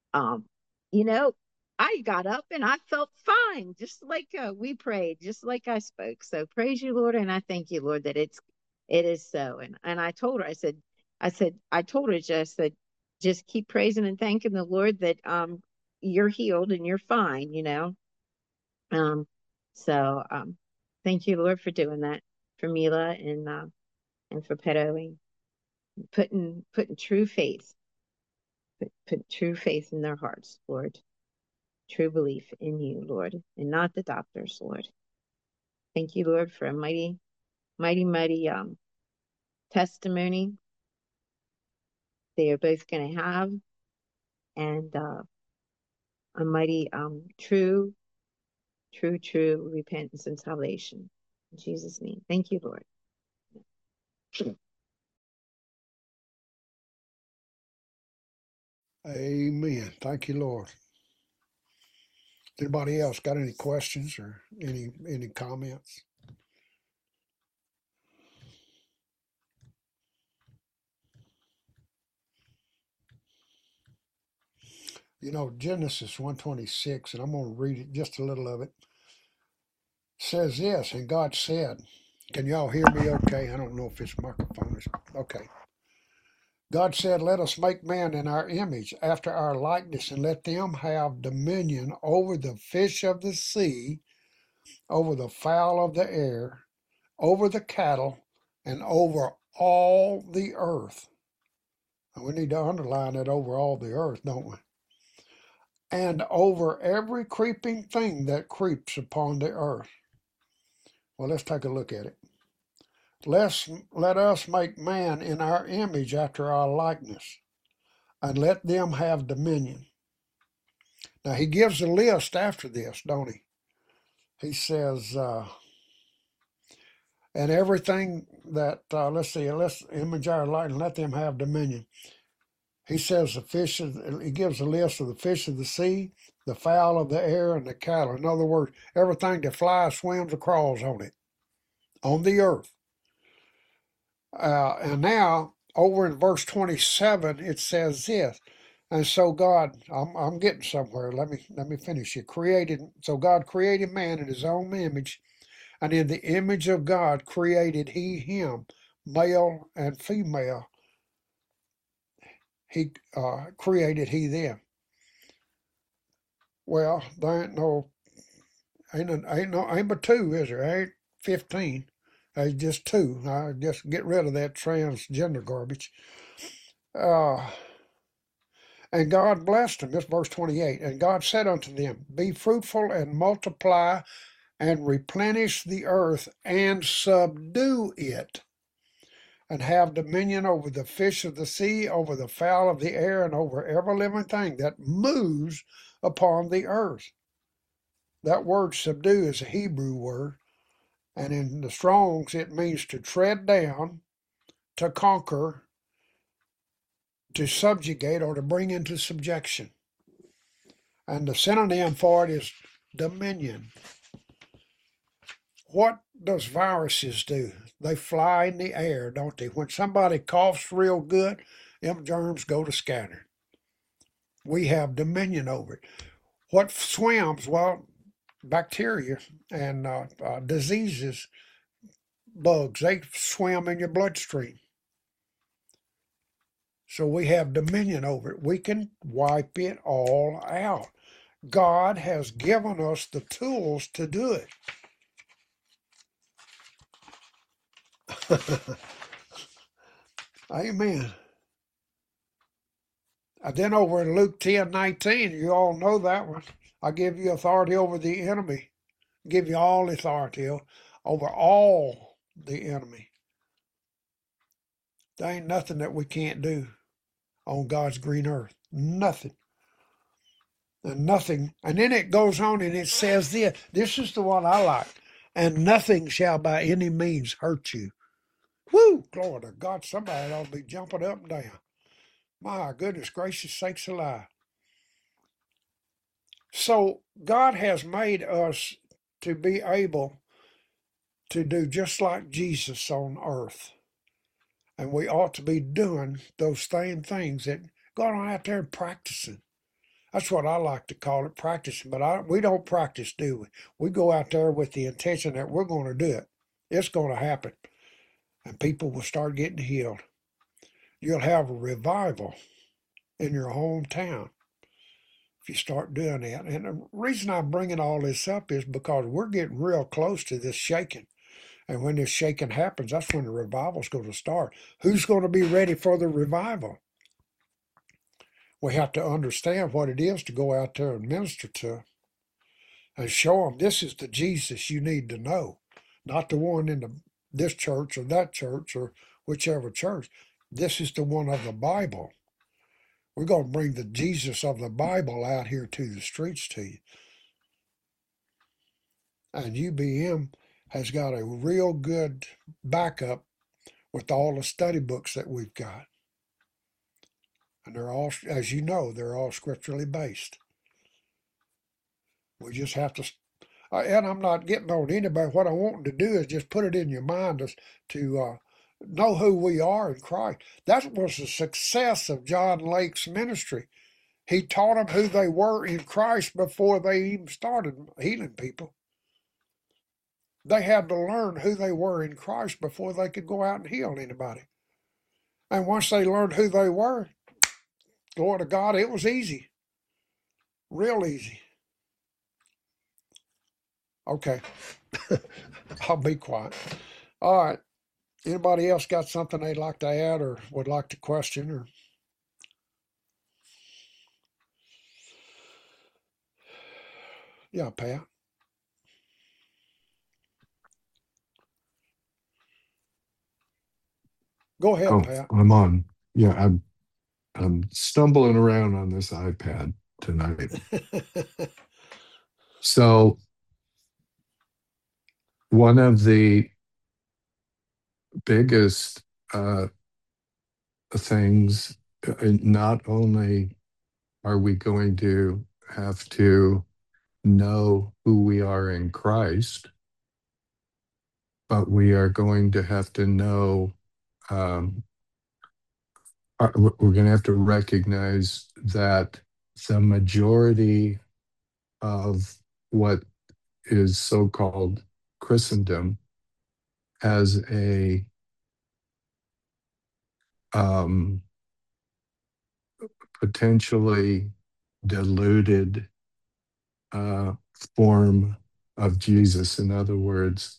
I got up and I felt fine, just like we prayed, just like I spoke. So praise you, Lord. And I thank you, Lord, that it is so. And I told her, I told her, just keep praising and thanking the Lord that you're healed and you're fine, you know. So thank you, Lord, for doing that for Mila and for Pedo, putting true faith, put true faith in their hearts, Lord. True belief in you, Lord, and not the doctors, Lord. Thank you, Lord, for a mighty, mighty, mighty testimony they are both going to have, and a mighty, true repentance and salvation. In Jesus' name. Thank you, Lord. Amen. Thank you, Lord. Anybody else got any questions or any comments? You know, Genesis 1:26, and I'm going to read it, just a little of it, says this, and God said, can y'all hear me okay? I don't know if this microphone is, okay. God said, let us make man in our image, after our likeness, and let them have dominion over the fish of the sea, over the fowl of the air, over the cattle, and over all the earth. And we need to underline that, over all the earth, don't we? And over every creeping thing that creeps upon the earth. Well, let's take a look at it. Let us make man in our image after our likeness, and let them have dominion. Now, he gives a list after this, don't he? He says, and everything that, let's image our likeness, let them have dominion. He says he gives a list of the fish of the sea, the fowl of the air, and the cattle. In other words, everything that flies, swims, or crawls on it, on the earth. And now, over in verse 27, it says this. And so God, I'm getting somewhere. Let me finish it. So God created man in his own image, and in the image of God created he him, male and female. He created he them. Well, there ain't but two, is there? Ain't 15. There's just two. I just get rid of that transgender garbage. And God blessed them. This verse 28. And God said unto them, be fruitful and multiply and replenish the earth and subdue it, and have dominion over the fish of the sea, over the fowl of the air, and over every living thing that moves upon the earth. That word subdue is a Hebrew word, and in the Strong's it means to tread down, to conquer, to subjugate, or to bring into subjection. And the synonym for it is dominion. What does viruses do? They fly in the air, don't they? When somebody coughs real good, them germs go to scatter. We have dominion over it. What swims? Well, bacteria and diseases, bugs, they swim in your bloodstream. So we have dominion over it. We can wipe it all out. God has given us the tools to do it. Amen. And then over in Luke 10:19, you all know that one. I give you authority over the enemy. Give you all authority over all the enemy. There ain't nothing that we can't do on God's green earth. Nothing. And nothing. And then it goes on and it says this. This is the one I like. And nothing shall by any means hurt you. Woo! Glory to God. Somebody ought to be jumping up and down. My goodness gracious sakes alive. So God has made us to be able to do just like Jesus on earth. And we ought to be doing those same things, that going on out there and practicing. That's what I like to call it, practicing. But we don't practice, do we? We go out there with the intention that we're going to do it. It's going to happen. And people will start getting healed. You'll have a revival in your hometown. if you start doing that. And the reason I'm bringing all this up is because we're getting real close to this shaking. And when this shaking happens, that's when the revival's going to start. Who's going to be ready for the revival? We have to understand what it is to go out there and minister to and show them this is the Jesus you need to know, not the one in this church or that church or whichever church. This is the one of the Bible. We're going to bring the Jesus of the Bible out here to the streets to you. And UBM has got a real good backup with all the study books that we've got. And they're all, as you know, they're all scripturally based. We just have to, and I'm not getting on anybody. What I want to do is just put it in your mind to know who we are in Christ. That was the success of John Lake's ministry. He taught them who they were in Christ before they even started healing people. They had to learn who they were in Christ before they could go out and heal anybody. And once they learned who they were, glory to God, it was easy. Real easy. Okay. I'll be quiet. All right. Anybody else got something they'd like to add or would like to question? Or yeah, Pat. Go ahead, Pat. I'm on. Yeah, I'm stumbling around on this iPad tonight. So one of the biggest things, not only are we going to have to know who we are in Christ, but we are going to have to know, we're going to have to recognize that the majority of what is so-called Christendom has a potentially diluted form of Jesus. In other words,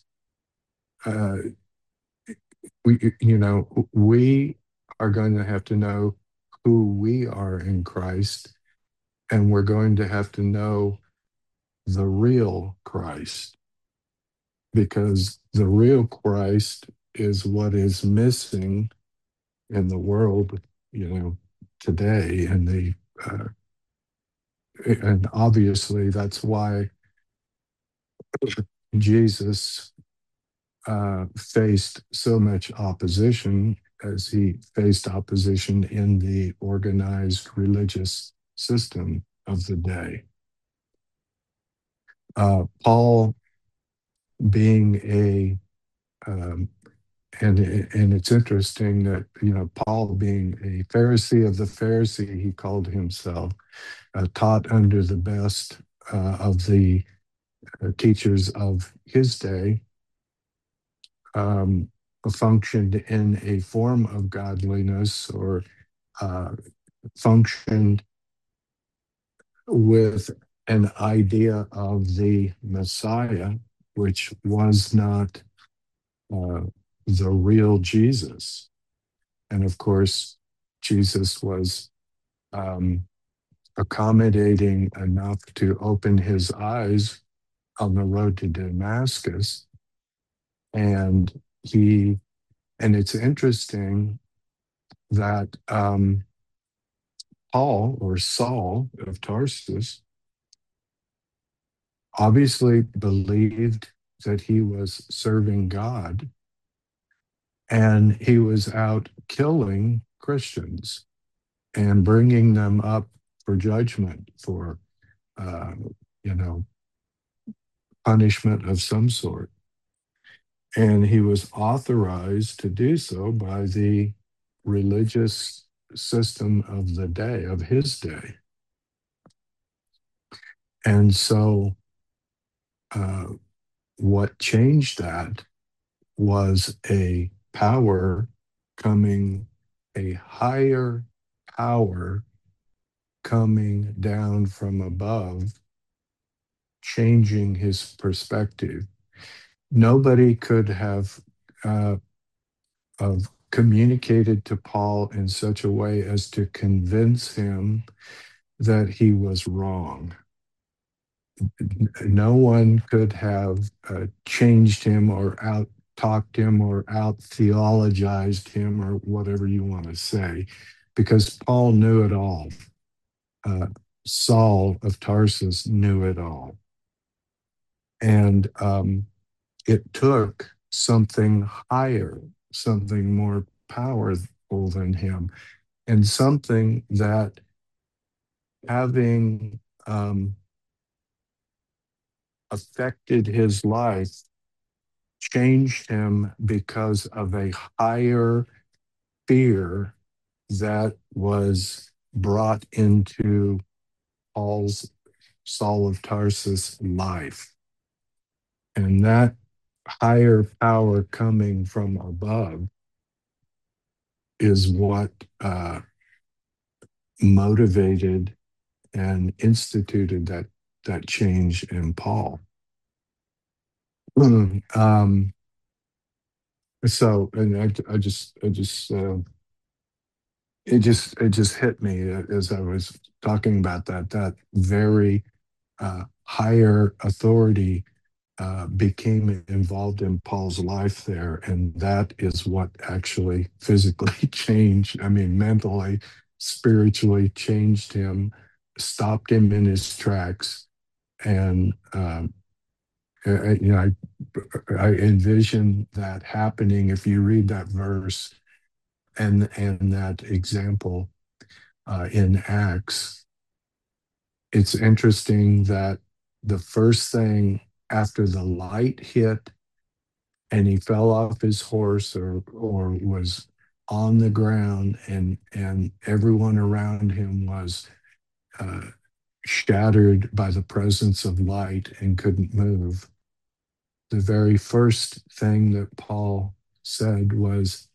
we are going to have to know who we are in Christ, and we're going to have to know the real Christ, because the real Christ is what is missing in the world, today. And and obviously that's why Jesus faced so much opposition, as he faced opposition in the organized religious system of the day. Paul, being and it's interesting that, Paul, being a Pharisee of the Pharisee, he called himself, taught under the best of the teachers of his day, functioned in a form of godliness, or functioned with an idea of the Messiah, which was not the real Jesus. And of course, Jesus was accommodating enough to open his eyes on the road to Damascus. And it's interesting that Paul, or Saul of Tarsus, obviously believed that he was serving God, and he was out killing Christians and bringing them up for judgment, for punishment of some sort. And he was authorized to do so by the religious system of the day, of his day. And so what changed that was a higher power coming down from above, changing his perspective. Nobody could have communicated to Paul in such a way as to convince him that he was wrong. No one could have changed him or out talked him or out theologized him or whatever you want to say, because Paul knew it all. Saul of Tarsus knew it all. And it took something higher, something more powerful than him, and something that, having affected his life, changed him because of a higher fear that was brought into Saul of Tarsus' life. And that higher power coming from above is what motivated and instituted that change in Paul. So, and I just it just hit me as I was talking about that very higher authority became involved in Paul's life there, and that is what actually physically changed. I mean, mentally, spiritually changed him, stopped him in his tracks, and I envision that happening if you read that verse and that example in Acts. It's interesting that the first thing after the light hit and he fell off his horse or was on the ground and everyone around him was shattered by the presence of light and couldn't move, the very first thing that Paul said was,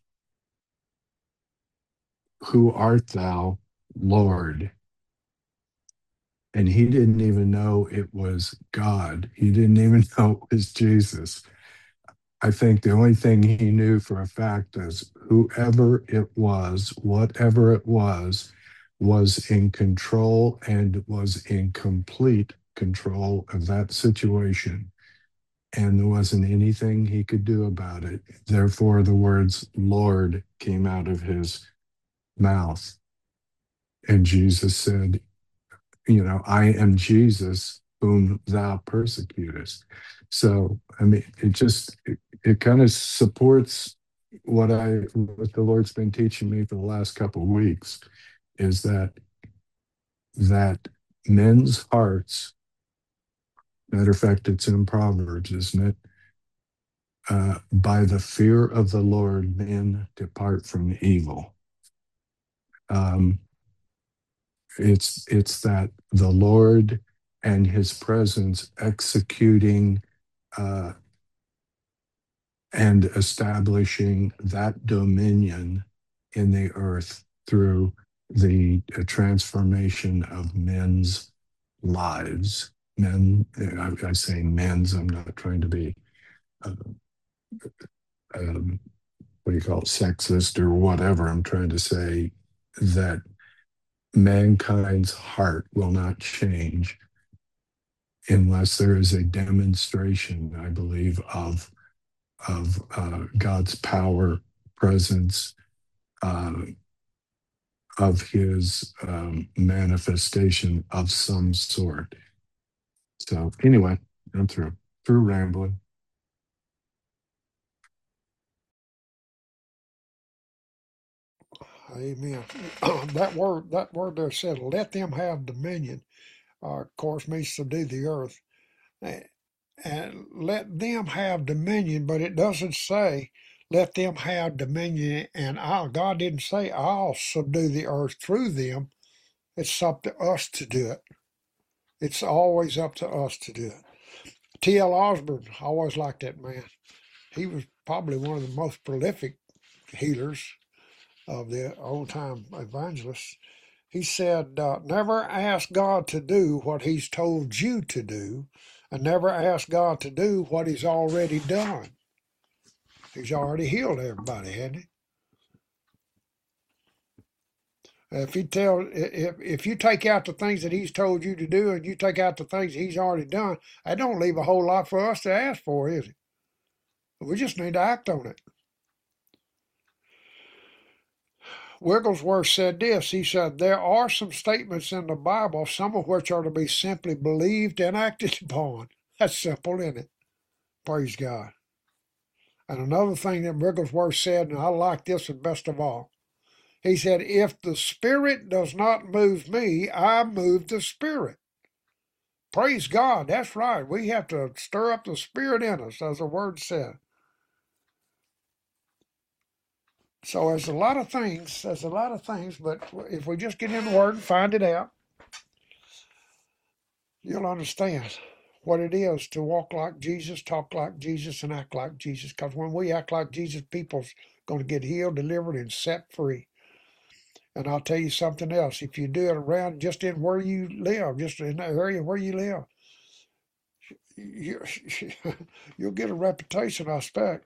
"Who art thou, Lord?" And he didn't even know it was God. He didn't even know it was Jesus. I think the only thing he knew for a fact is whoever it was, whatever it was in control and was in complete control of that situation. And there wasn't anything he could do about it. Therefore, the words Lord came out of his mouth. And Jesus said, I am Jesus whom thou persecutest. So, I mean, it kind of supports what the Lord's been teaching me for the last couple of weeks, is that men's hearts, matter of fact, it's in Proverbs, isn't it? By the fear of the Lord, men depart from evil. It's that the Lord and his presence executing and establishing that dominion in the earth through the transformation of men's lives. Men, I say men's, I'm not trying to be, what do you call it, sexist or whatever. I'm trying to say that mankind's heart will not change unless there is a demonstration, I believe, of God's power, presence, of his manifestation of some sort. So anyway, I'm through rambling. Amen. that word there said, "Let them have dominion." Of course, means subdue the earth, and let them have dominion. But it doesn't say, "Let them have dominion," and God didn't say, "I'll subdue the earth through them." It's up to us to do it. It's always up to us to do it. T.L. Osborne, I always liked that man. He was probably one of the most prolific healers of the old time evangelists. He said, never ask God to do what he's told you to do, and never ask God to do what he's already done. He's already healed everybody, hasn't he? If you take out the things that he's told you to do and you take out the things he's already done, that don't leave a whole lot for us to ask for, is it? We just need to act on it. Wigglesworth said this. He said, there are some statements in the Bible, some of which are to be simply believed and acted upon. That's simple, isn't it? Praise God. And another thing that Wigglesworth said, and I like this the best of all, he said, if the Spirit does not move me, I move the Spirit. Praise God. That's right. We have to stir up the Spirit in us, as the word said. So there's a lot of things, but if we just get in the Word and find it out, you'll understand what it is to walk like Jesus, talk like Jesus, and act like Jesus. Because when we act like Jesus, people's going to get healed, delivered, and set free. And I'll tell you something else. If you do it around just in where you live, just in the area where you live, you'll get a reputation, I expect.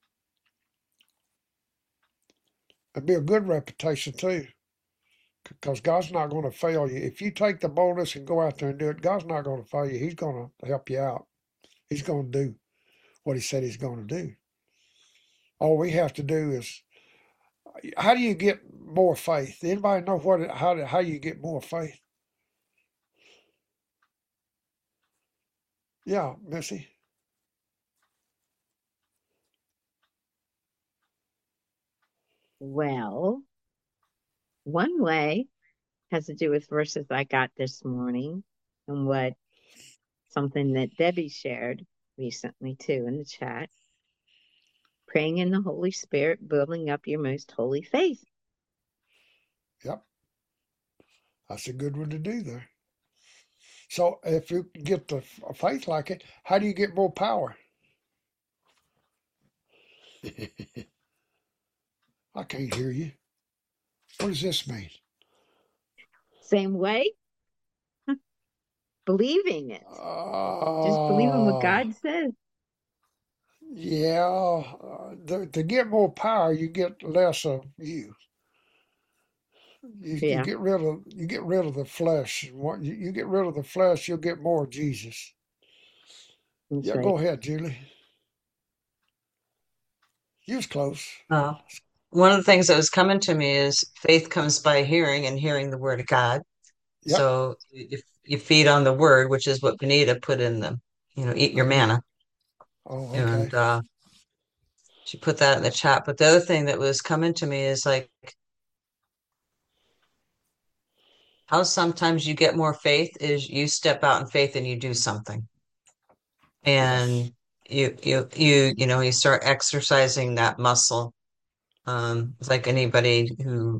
It'll be a good reputation, too. Because God's not going to fail you. If you take the boldness and go out there and do it, God's not going to fail you. He's going to help you out. He's going to do what he said he's going to do. All we have to do is, how do you get more faith? Anybody know how you get more faith? Yeah, Missy. Well, one way has to do with verses I got this morning and something that Debbie shared recently too in the chat. Praying in the Holy Spirit, building up your most holy faith. Yep. That's a good one to do there. So if you get the faith like it, how do you get more power? I can't hear you. What does this mean? Same way. Believing it. Just believing what God says. Yeah. To get more power, you get less of you. You get rid of the flesh. You get rid of the flesh, you'll get more of Jesus. That's yeah, right. Go ahead, Julie. You was close. One of the things that was coming to me is faith comes by hearing and hearing the word of God. Yep. So if you feed on the word, which is what Benita put in them, eat your manna. Oh, okay. And she put that in the chat. But the other thing that was coming to me is like how sometimes you get more faith is you step out in faith and you do something. And you start exercising that muscle. It's like anybody who,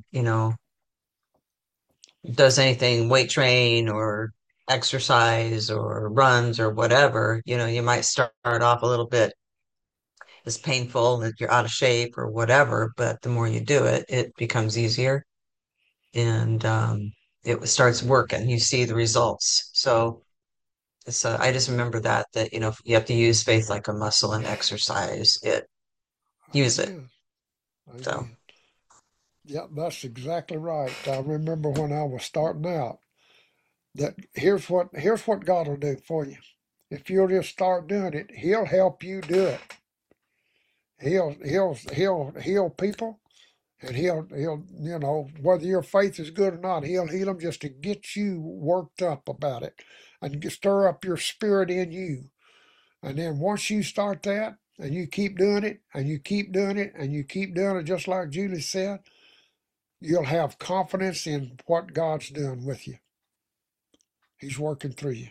does anything, weight train or exercise or runs or whatever, you might start off a little bit as painful that you're out of shape or whatever, but the more you do it, it becomes easier and it starts working. You see the results. So I just remember that you have to use faith like a muscle and exercise it. Use it. Amen. So yeah, that's exactly right. I remember when I was starting out that here's what God will do for you. If you'll just start doing it, He'll help you do it. He'll heal people, and he'll whether your faith is good or not, He'll heal them just to get you worked up about it and stir up your spirit in you. And then once you start that, and you keep doing it, and you keep doing it, and you keep doing it, just like Julie said, you'll have confidence in what God's doing with you. He's working through you.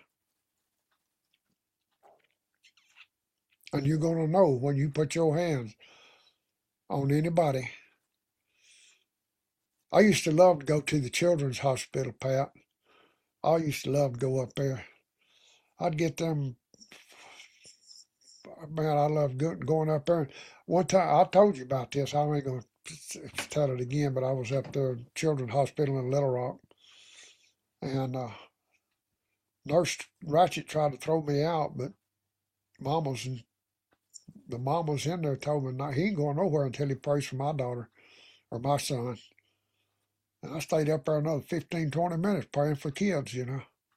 And you're going to know when you put your hands on anybody. I used to love to go to the children's hospital, Pat. I used to love to go up there. I'd get them. Man, I love going up there. One time, I told you about this. I ain't going to tell it again, but I was up there at Children's Hospital in Little Rock. And Nurse Ratchet tried to throw me out, but the mamas in there told me he ain't going nowhere until he prays for my daughter or my son. And I stayed up there another 15, 20 minutes praying for kids, you know.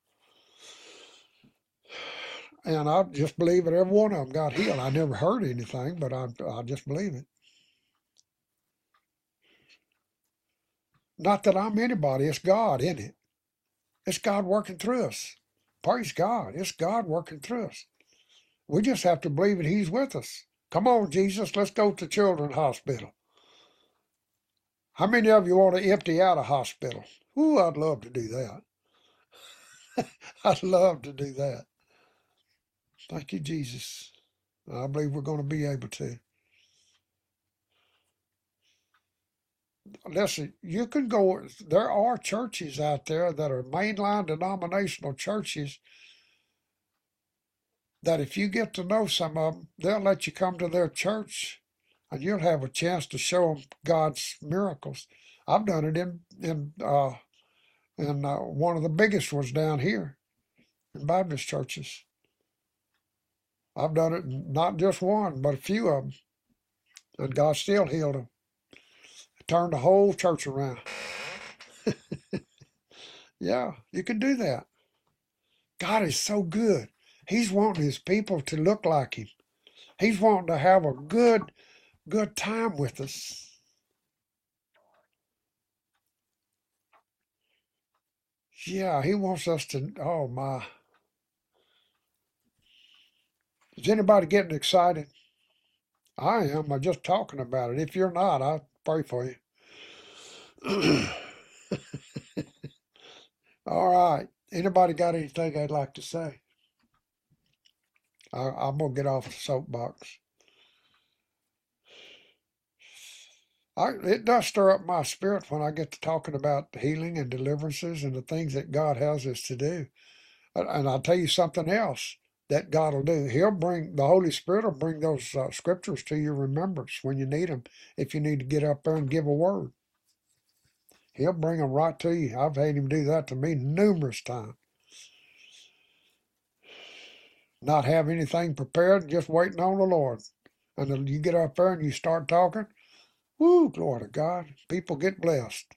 And I just believe that every one of them got healed. I never heard anything, but I just believe it. Not that I'm anybody, it's God, isn't it? It's God working through us. Praise God. It's God working through us. We just have to believe that He's with us. Come on, Jesus, let's go to Children's Hospital. How many of you want to empty out a hospital? Ooh, I'd love to do that. I'd love to do that. Thank you, Jesus. I believe we're going to be able to. Listen, you can go, there are churches out there that are mainline denominational churches that if you get to know some of them, they'll let you come to their church and you'll have a chance to show them God's miracles. I've done it in one of the biggest ones down here in Baptist churches. I've done it in not just one, but a few of them, and God still healed them. Turned the whole church around. Yeah, you can do that. God is so good. He's wanting His people to look like Him. He's wanting to have a good time with us. Yeah, He wants us to, oh my. Is anybody getting excited? I am. I'm just talking about it. If you're not, I pray for you. All right. Anybody got anything they'd like to say? I'm going to get off the soapbox. It does stir up my spirit when I get to talking about healing and deliverances and the things that God has us to do. And I'll tell you something else that God will do. The Holy Spirit will bring those scriptures to your remembrance when you need them. If you need to get up there and give a word, He'll bring them right to you. I've had Him do that to me numerous times. Not have anything prepared, just waiting on the Lord. And then you get up there and you start talking. Woo, glory to God. People get blessed.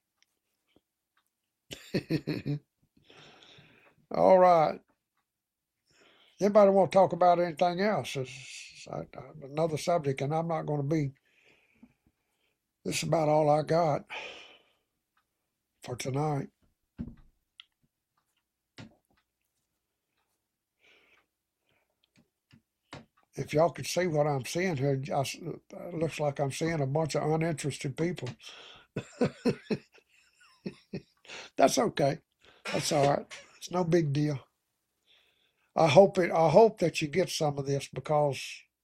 All right. Anybody want to talk about anything else? It's another subject, and I'm not going to be. This is about all I got for tonight. If y'all could see what I'm seeing here, it looks like I'm seeing a bunch of uninterested people. That's okay. That's all right. It's no big deal. I hope that you get some of this, because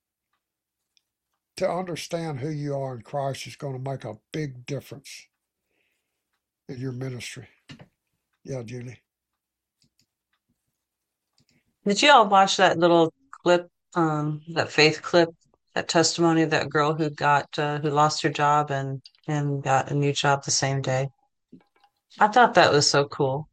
to understand who you are in Christ is going to make a big difference in your ministry. Yeah, Julie. Did you all watch that little clip, that faith clip, that testimony of that girl who lost her job and got a new job the same day? I thought that was so cool,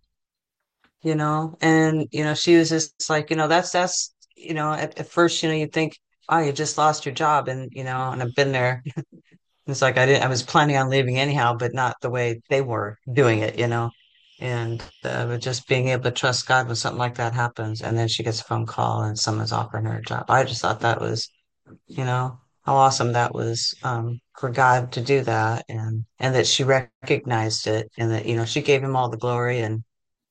and she was just like, that's at first, you think, oh, you just lost your job, and I've been there. It's like I was planning on leaving anyhow, but not the way they were doing it, and but just being able to trust God when something like that happens, and then she gets a phone call and someone's offering her a job. I just thought that was, how awesome that was, for God to do that, and that she recognized it, and that she gave Him all the glory, and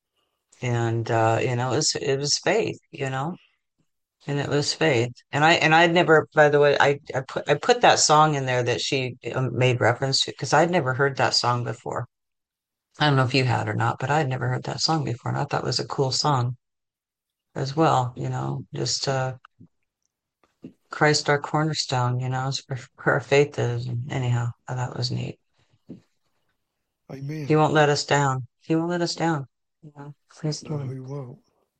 it was faith, and it was faith. And I'd never, by the way, I put that song in there that she made reference to, because I'd never heard that song before. I don't know if you had or not, but I'd never heard that song before, and I thought it was a cool song as well. Just Christ our cornerstone. It's where our faith is. And anyhow, I thought it was neat. Amen. He won't let us down. He won't let us down. Praise the No, Lord. He won't.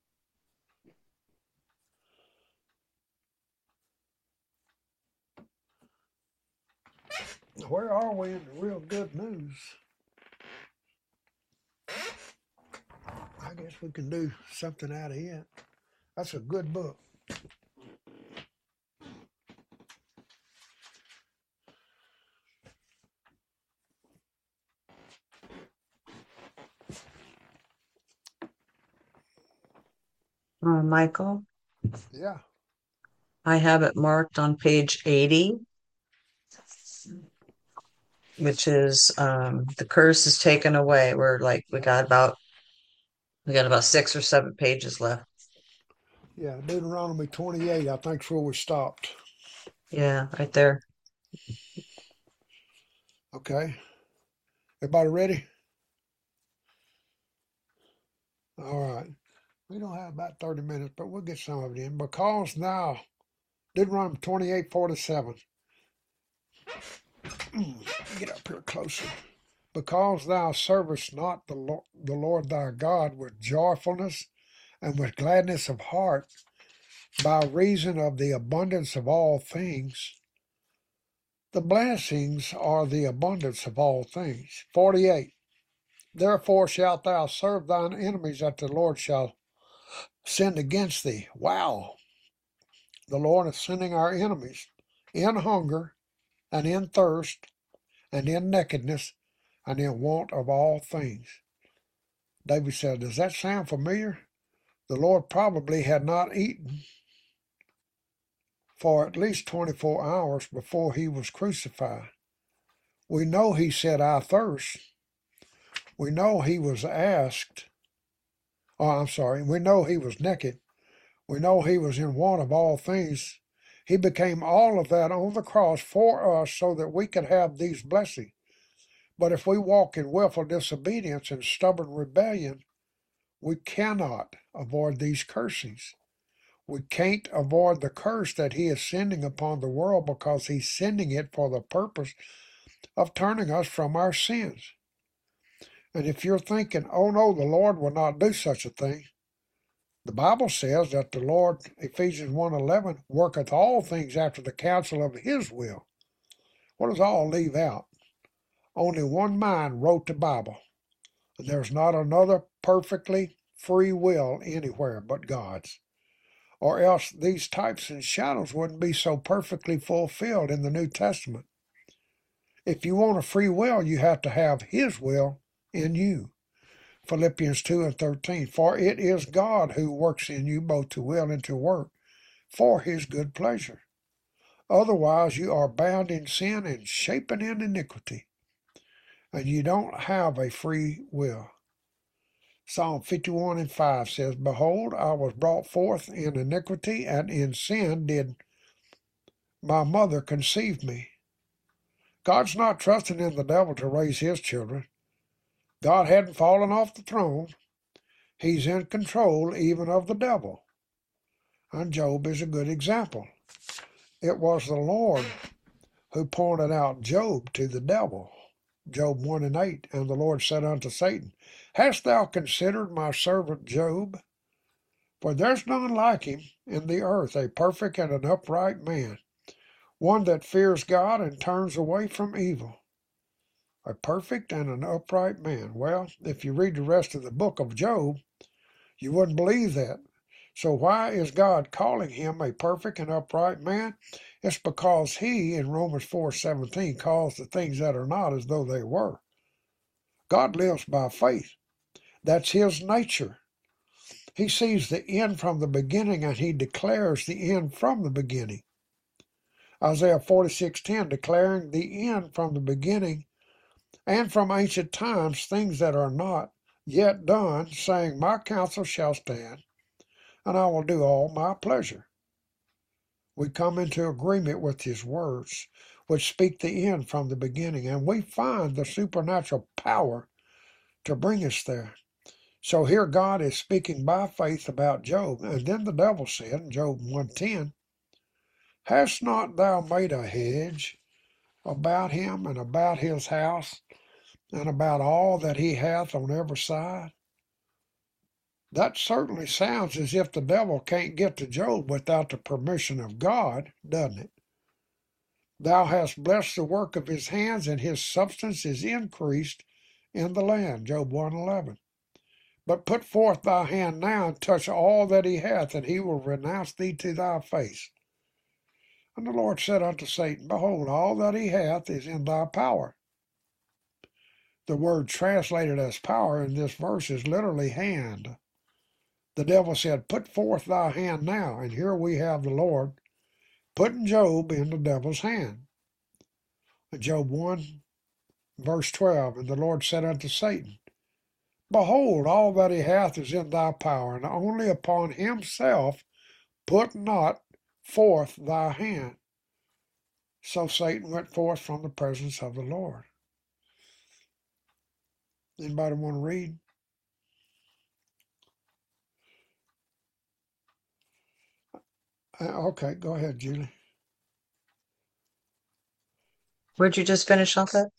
Where are we in the real good news? I guess we can do something out of it. That's a good book. Michael, Yeah. I have it marked on page 80, which is the curse is taken away. We got about 6 or 7 pages left. Yeah, Deuteronomy 28, I think, is where we stopped. Yeah, right there. Okay. Everybody ready? All right. We don't have about 30 minutes, but we'll get some of it in. Because now, Deuteronomy 28:47. Get up here closer. Because thou servest not the Lord thy God with joyfulness and with gladness of heart, by reason of the abundance of all things. The blessings are the abundance of all things. 48. Therefore shalt thou serve thine enemies, that the Lord shall send against thee. Wow. The Lord is sending our enemies in hunger and in thirst and in nakedness and in want of all things. David said, does that sound familiar? The Lord probably had not eaten for at least 24 hours before he was crucified. We know he said, I thirst. We know he was asked, we know he was naked. We know he was in want of all things. He became all of that on the cross for us so that we could have these blessings. But if we walk in willful disobedience and stubborn rebellion, we cannot avoid these cursings. We can't avoid the curse that he is sending upon the world, because he's sending it for the purpose of turning us from our sins. And if you're thinking, oh no, the Lord will not do such a thing, the Bible says that the Lord, Ephesians 1:11, worketh all things after the counsel of his will. What does all leave out? Only one mind wrote the Bible. And there's not another perfectly free will anywhere but God's. Or else these types and shadows wouldn't be so perfectly fulfilled in the New Testament. If you want a free will, you have to have his will in you. Philippians 2:13, for it is God who works in you both to will and to work for his good pleasure. Otherwise, you are bound in sin and shapen in iniquity, and you don't have a free will. Psalm 51:5 says, behold, I was brought forth in iniquity, and in sin did my mother conceive me. God's not trusting in the devil to raise his children. God hadn't fallen off the throne. He's in control even of the devil. And Job is a good example. It was the Lord who pointed out Job to the devil. Job 1:8, and the Lord said unto Satan, hast thou considered my servant Job? For there's none like him in the earth, a perfect and an upright man, one that fears God and turns away from evil. A perfect and an upright man. Well, if you read the rest of the book of Job, you wouldn't believe that. So why is God calling him a perfect and upright man? It's because he, in Romans 4:17, calls the things that are not as though they were. God lives by faith. That's his nature. He sees the end from the beginning, and he declares the end from the beginning. Isaiah 46:10, declaring the end from the beginning and from ancient times, things that are not yet done, saying, my counsel shall stand, and I will do all my pleasure. We come into agreement with his words, which speak the end from the beginning, and we find the supernatural power to bring us there. So here God is speaking by faith about Job. And then the devil said in Job 1:10, hast not thou made a hedge about him and about his house and about all that he hath on every side? That certainly sounds as if the devil can't get to Job without the permission of God, doesn't it? Thou hast blessed the work of his hands, and his substance is increased in the land, Job 1:11. But put forth thy hand now, and touch all that he hath, and he will renounce thee to thy face. And the Lord said unto Satan, Behold, all that he hath is in thy power. The word translated as power in this verse is literally hand. The devil said, Put forth thy hand now. And here we have the Lord putting Job in the devil's hand. Job 1, verse 12, And the Lord said unto Satan, Behold, all that he hath is in thy power, and only upon himself put not forth thy hand. So Satan went forth from the presence of the Lord. Anybody want to read? Okay, go ahead, Julie. Where'd you just finish off at?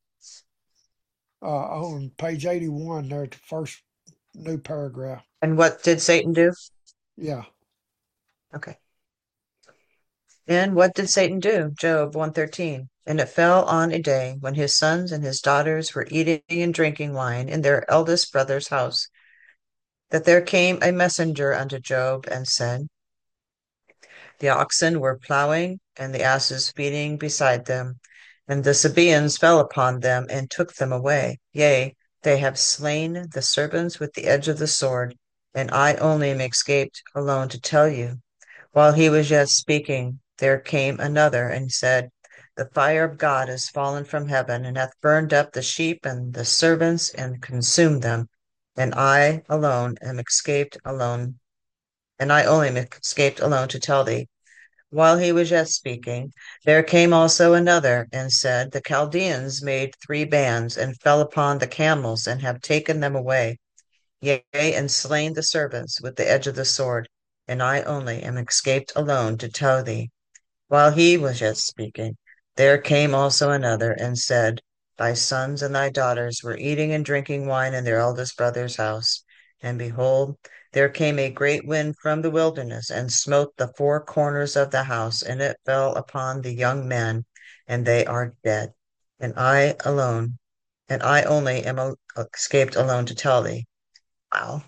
On page 81, there's the first new paragraph. And what did Satan do? Yeah. Okay. And what did Satan do? Job 113. And it fell on a day when his sons and his daughters were eating and drinking wine in their eldest brother's house, that there came a messenger unto Job and said, The oxen were plowing, and the asses feeding beside them, and the Sabaeans fell upon them and took them away. Yea, they have slain the servants with the edge of the sword, and I only am escaped alone to tell you. While he was yet speaking, there came another and said, The fire of God is fallen from heaven, and hath burned up the sheep and the servants, and consumed them. And I alone am escaped alone, and I only am escaped alone to tell thee. While he was yet speaking, there came also another and said, The Chaldeans made 3 bands, and fell upon the camels, and have taken them away, yea, and slain the servants with the edge of the sword, and I only am escaped alone to tell thee. While he was yet speaking, there came also another and said, Thy sons and thy daughters were eating and drinking wine in their eldest brother's house. And behold, there came a great wind from the wilderness, and smote the 4 corners of the house, and it fell upon the young men, and they are dead. And I only am escaped alone to tell thee. Wow.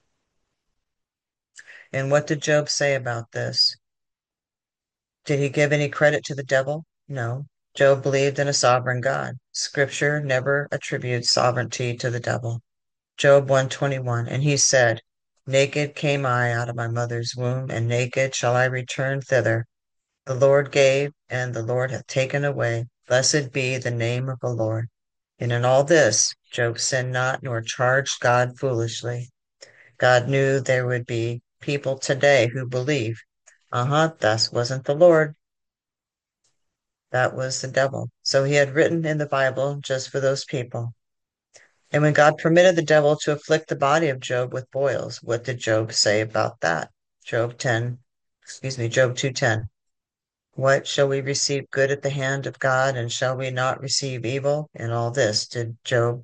And what did Job say about this? Did he give any credit to the devil? No. Job believed in a sovereign God. Scripture never attributes sovereignty to the devil. Job 121, and he said, Naked came I out of my mother's womb, and naked shall I return thither. The Lord gave, and the Lord hath taken away. Blessed be the name of the Lord. And in all this, Job sinned not, nor charged God foolishly. God knew there would be people today who believe, that wasn't the Lord. That was the devil. So he had written in the Bible just for those people. And when God permitted the devil to afflict the body of Job with boils, what did Job say about that? Job 2:10. What shall we receive good at the hand of God, and shall we not receive evil? In all this did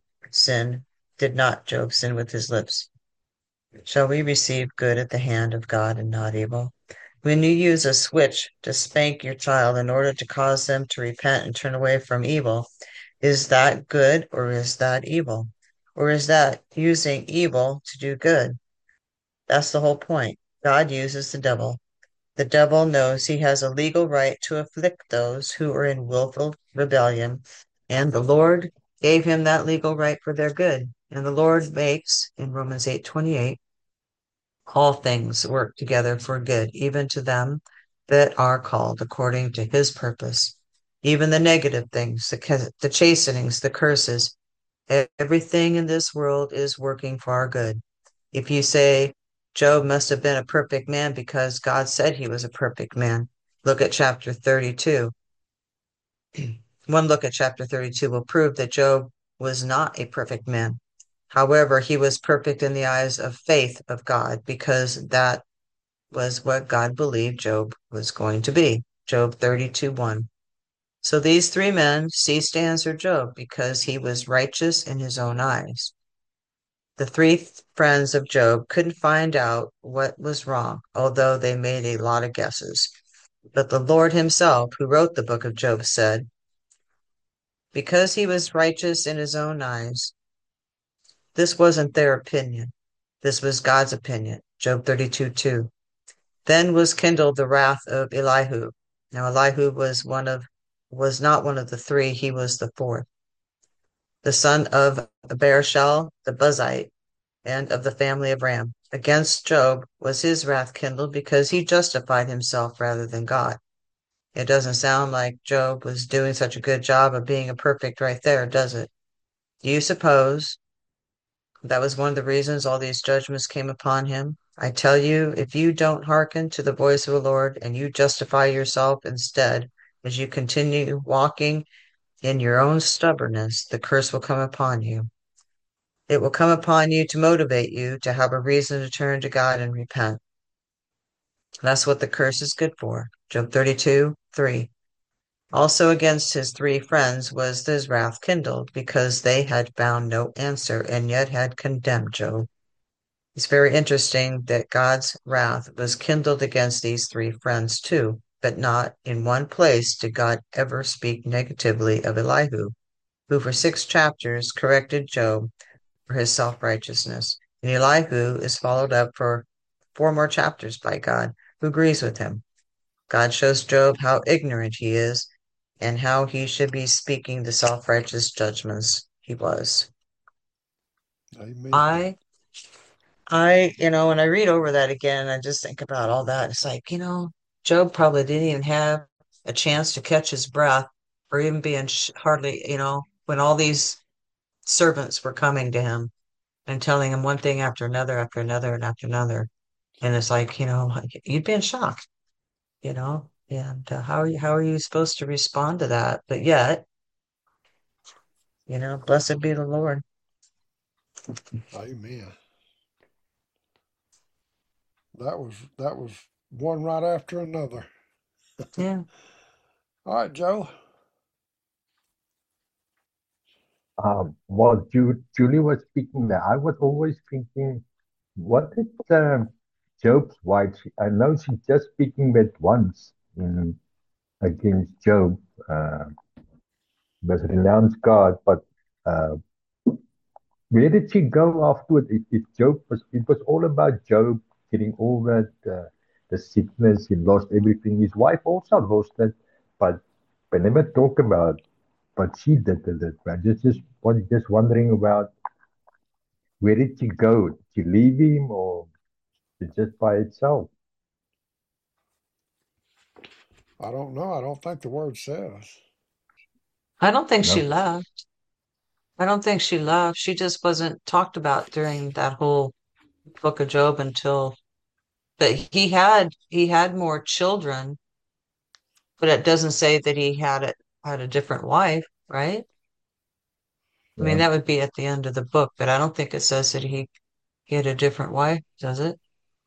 not Job sin with his lips? Shall we receive good at the hand of God and not evil? When you use a switch to spank your child in order to cause them to repent and turn away from evil, is that good or is that evil? Or is that using evil to do good? That's the whole point. God uses the devil. The devil knows he has a legal right to afflict those who are in willful rebellion, and the Lord gave him that legal right for their good. And the Lord makes, in Romans 8:28, all things work together for good, even to them that are called according to his purpose. Even the negative things, the chastenings, the curses, everything in this world is working for our good. If you say Job must have been a perfect man because God said he was a perfect man, look at chapter 32. One look at chapter 32 will prove that Job was not a perfect man. However, he was perfect in the eyes of faith of God, because that was what God believed Job was going to be. Job 32:1. So these 3 men ceased to answer Job because he was righteous in his own eyes. The 3 friends of Job couldn't find out what was wrong, although they made a lot of guesses. But the Lord himself, who wrote the book of Job, said, because he was righteous in his own eyes, this wasn't their opinion. This was God's opinion. Job 32:2. Then was kindled the wrath of Elihu. Now Elihu was not one of the three, he was the fourth. The son of Bereshal the Buzite, and of the family of Ram. Against Job was his wrath kindled because he justified himself rather than God. It doesn't sound like Job was doing such a good job of being a perfect right there, does it? Do you suppose that was one of the reasons all these judgments came upon him? I tell you, if you don't hearken to the voice of the Lord and you justify yourself instead, as you continue walking in your own stubbornness, the curse will come upon you. It will come upon you to motivate you to have a reason to turn to God and repent. That's what the curse is good for. Job 32:3. Also against his three friends was his wrath kindled, because they had found no answer and yet had condemned Job. It's very interesting that God's wrath was kindled against these three friends too, but not in one place did God ever speak negatively of Elihu, who for 6 chapters corrected Job for his self-righteousness. And Elihu is followed up for 4 more chapters by God, who agrees with him. God shows Job how ignorant he is and how he should be speaking the self-righteous judgments he was. Amen. When I read over that again, I just think about all that. It's like, Job probably didn't even have a chance to catch his breath or even being hardly, when all these servants were coming to him and telling him one thing after another, after another, and after another. And it's like, you'd be in shock, and how are you supposed to respond to that? But yet, blessed be the Lord. Amen. That was one right after another. Yeah. All right, Joe. While Julie was speaking there, I was always thinking, what did Job's wife? I know she's just speaking that once against Job, was renounced God, but where did she go afterward? If Job it was all about Job getting all that the sickness, he lost everything. His wife also lost it, but they never talk about what she did with it. I was just wondering about where did she go? Did she leave him or just by itself? I don't know. I don't think the word says. I don't think she No. left. I don't think she left. She just wasn't talked about during that whole book of Job but he had more children, but it doesn't say that he had a different wife, right? I mean, Yeah. that would be at the end of the book, but I don't think it says that he had a different wife, does it?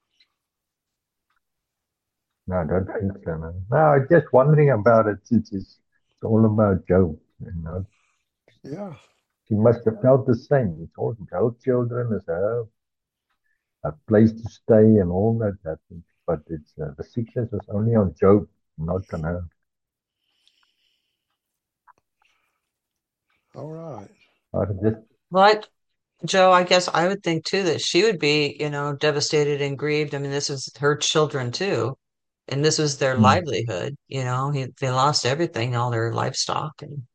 No, I don't think so. No, I'm just wondering about it since it's all about Job. Yeah. She must have felt the same. It's all her children, it's a place to stay and all that happened. But it's the sickness was only on Job, not on her. All right. Joe, I guess I would think too that she would be, devastated and grieved. I mean, this is her children too, and this was their livelihood. They lost everything, all their livestock, and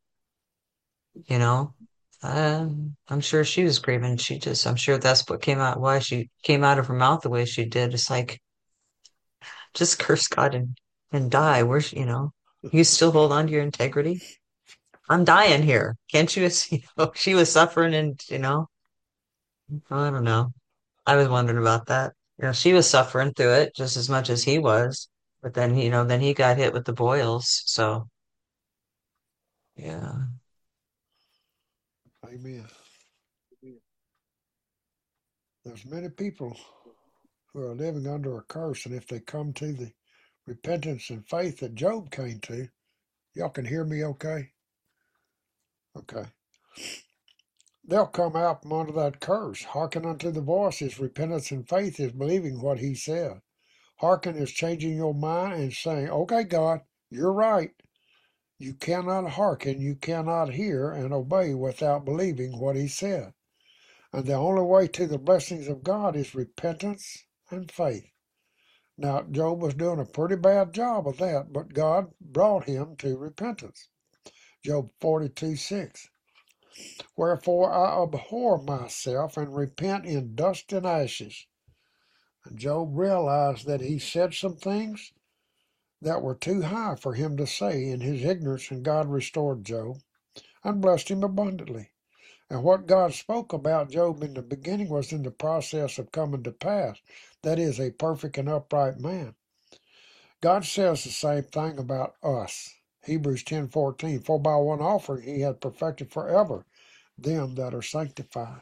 I'm sure she was grieving. I'm sure that's what came out, why she came out of her mouth the way she did. It's like, just curse God and die. You still hold on to your integrity. I'm dying here. Can't you? She was suffering and, I don't know. I was wondering about that. She was suffering through it just as much as he was, but then, then he got hit with the boils. So, yeah. Amen. There's many people who are living under a curse, and if they come to the repentance and faith that Job came to, y'all can hear me okay? Okay. They'll come out from under that curse. Hearken unto the voice is repentance and faith is believing what he said. Hearken is changing your mind and saying, okay, God, you're right. You cannot hearken, you cannot hear and obey without believing what he said. And the only way to the blessings of God is repentance and faith. Now, Job was doing a pretty bad job of that, but God brought him to repentance. Job 42:6. Wherefore I abhor myself and repent in dust and ashes. And Job realized that he said some things that were too high for him to say in his ignorance, and God restored Job and blessed him abundantly. And what God spoke about Job in the beginning was in the process of coming to pass. That is, a perfect and upright man. God says the same thing about us. Hebrews 10:14. For by one offering he hath perfected forever them that are sanctified.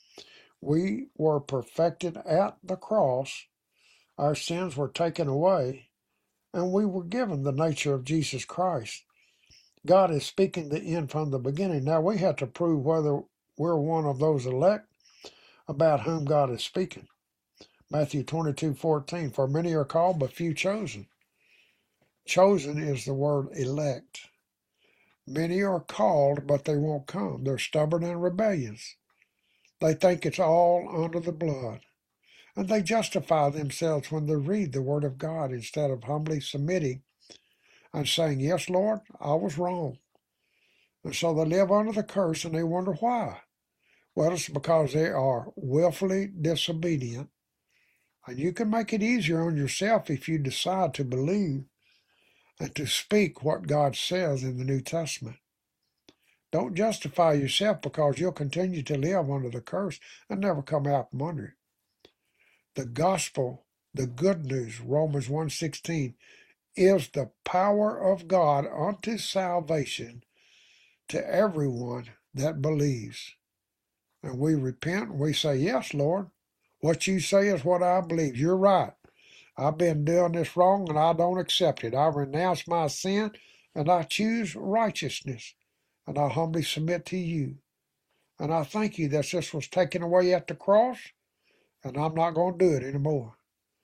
We were perfected at the cross. Our sins were taken away, and we were given the nature of Jesus Christ. God is speaking the end from the beginning. Now we have to prove whether we're one of those elect about whom God is speaking. Matthew 22:14. For many are called, but few chosen. Chosen is the word elect. Many are called, but they won't come. They're stubborn and rebellious. They think it's all under the blood. And they justify themselves when they read the Word of God instead of humbly submitting and saying, yes, Lord, I was wrong. And so they live under the curse and they wonder why. Well, it's because they are willfully disobedient. And you can make it easier on yourself if you decide to believe and to speak what God says in the New Testament. Don't justify yourself, because you'll continue to live under the curse and never come out from under it. The gospel, the good news, Romans 1:16, is the power of God unto salvation to everyone that believes. And we repent and we say, yes, Lord, what you say is what I believe. You're right. I've been doing this wrong and I don't accept it. I renounce my sin and I choose righteousness. And I humbly submit to you. And I thank you that this was taken away at the cross, and I'm not going to do it anymore.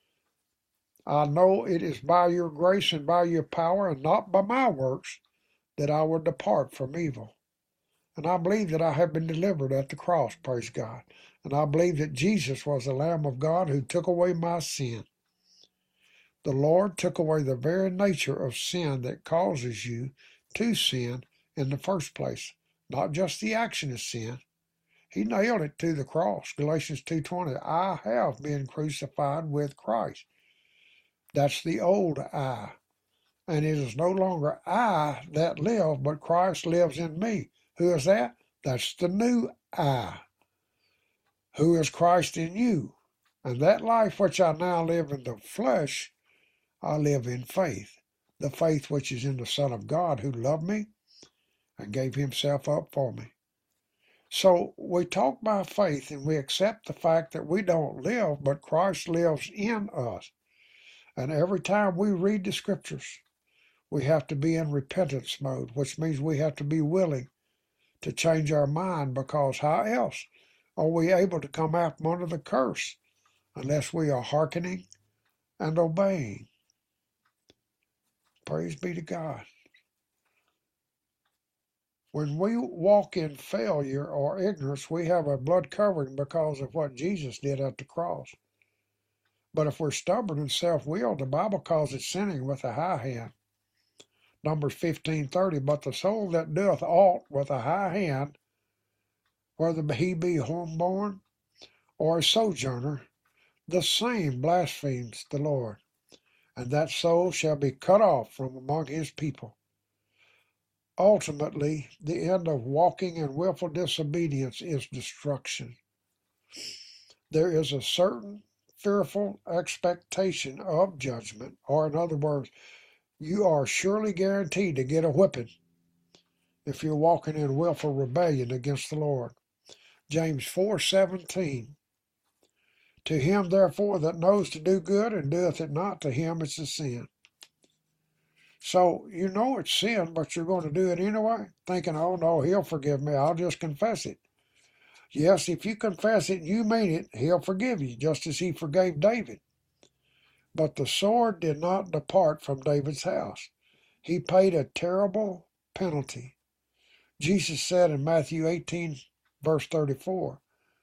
I know it is by your grace and by your power and not by my works that I will depart from evil. And I believe that I have been delivered at the cross, praise God. And I believe that Jesus was the Lamb of God who took away my sin. The Lord took away the very nature of sin that causes you to sin in the first place, not just the action of sin. He nailed it to the cross. Galatians 2:20, I have been crucified with Christ. That's the old I. And it is no longer I that live, but Christ lives in me. Who is that? That's the new I. Who is Christ in you? And that life which I now live in the flesh, I live in faith. The faith which is in the Son of God who loved me and gave himself up for me. So we talk by faith and we accept the fact that we don't live, but Christ lives in us. And every time we read the scriptures, we have to be in repentance mode, which means we have to be willing to change our mind, because how else are we able to come out from under the curse unless we are hearkening and obeying? Praise be to God. When we walk in failure or ignorance, we have a blood covering because of what Jesus did at the cross. But if we're stubborn and self-willed, the Bible calls it sinning with a high hand. Numbers 15:30, but the soul that doeth aught with a high hand, whether he be homeborn or a sojourner, the same blasphemes the Lord, and that soul shall be cut off from among his people. Ultimately, the end of walking in willful disobedience is destruction. There is a certain fearful expectation of judgment, or in other words, you are surely guaranteed to get a whipping if you're walking in willful rebellion against the Lord. James 4:17. To him, therefore, that knows to do good and doeth it not, to him it's a sin. So you know it's sin, but you're going to do it anyway, thinking, oh no, he'll forgive me, I'll just confess it. Yes, if you confess it and you mean it, he'll forgive you, just as he forgave David. But the sword did not depart from David's house. He paid a terrible penalty. Jesus said in Matthew 18, verse 34,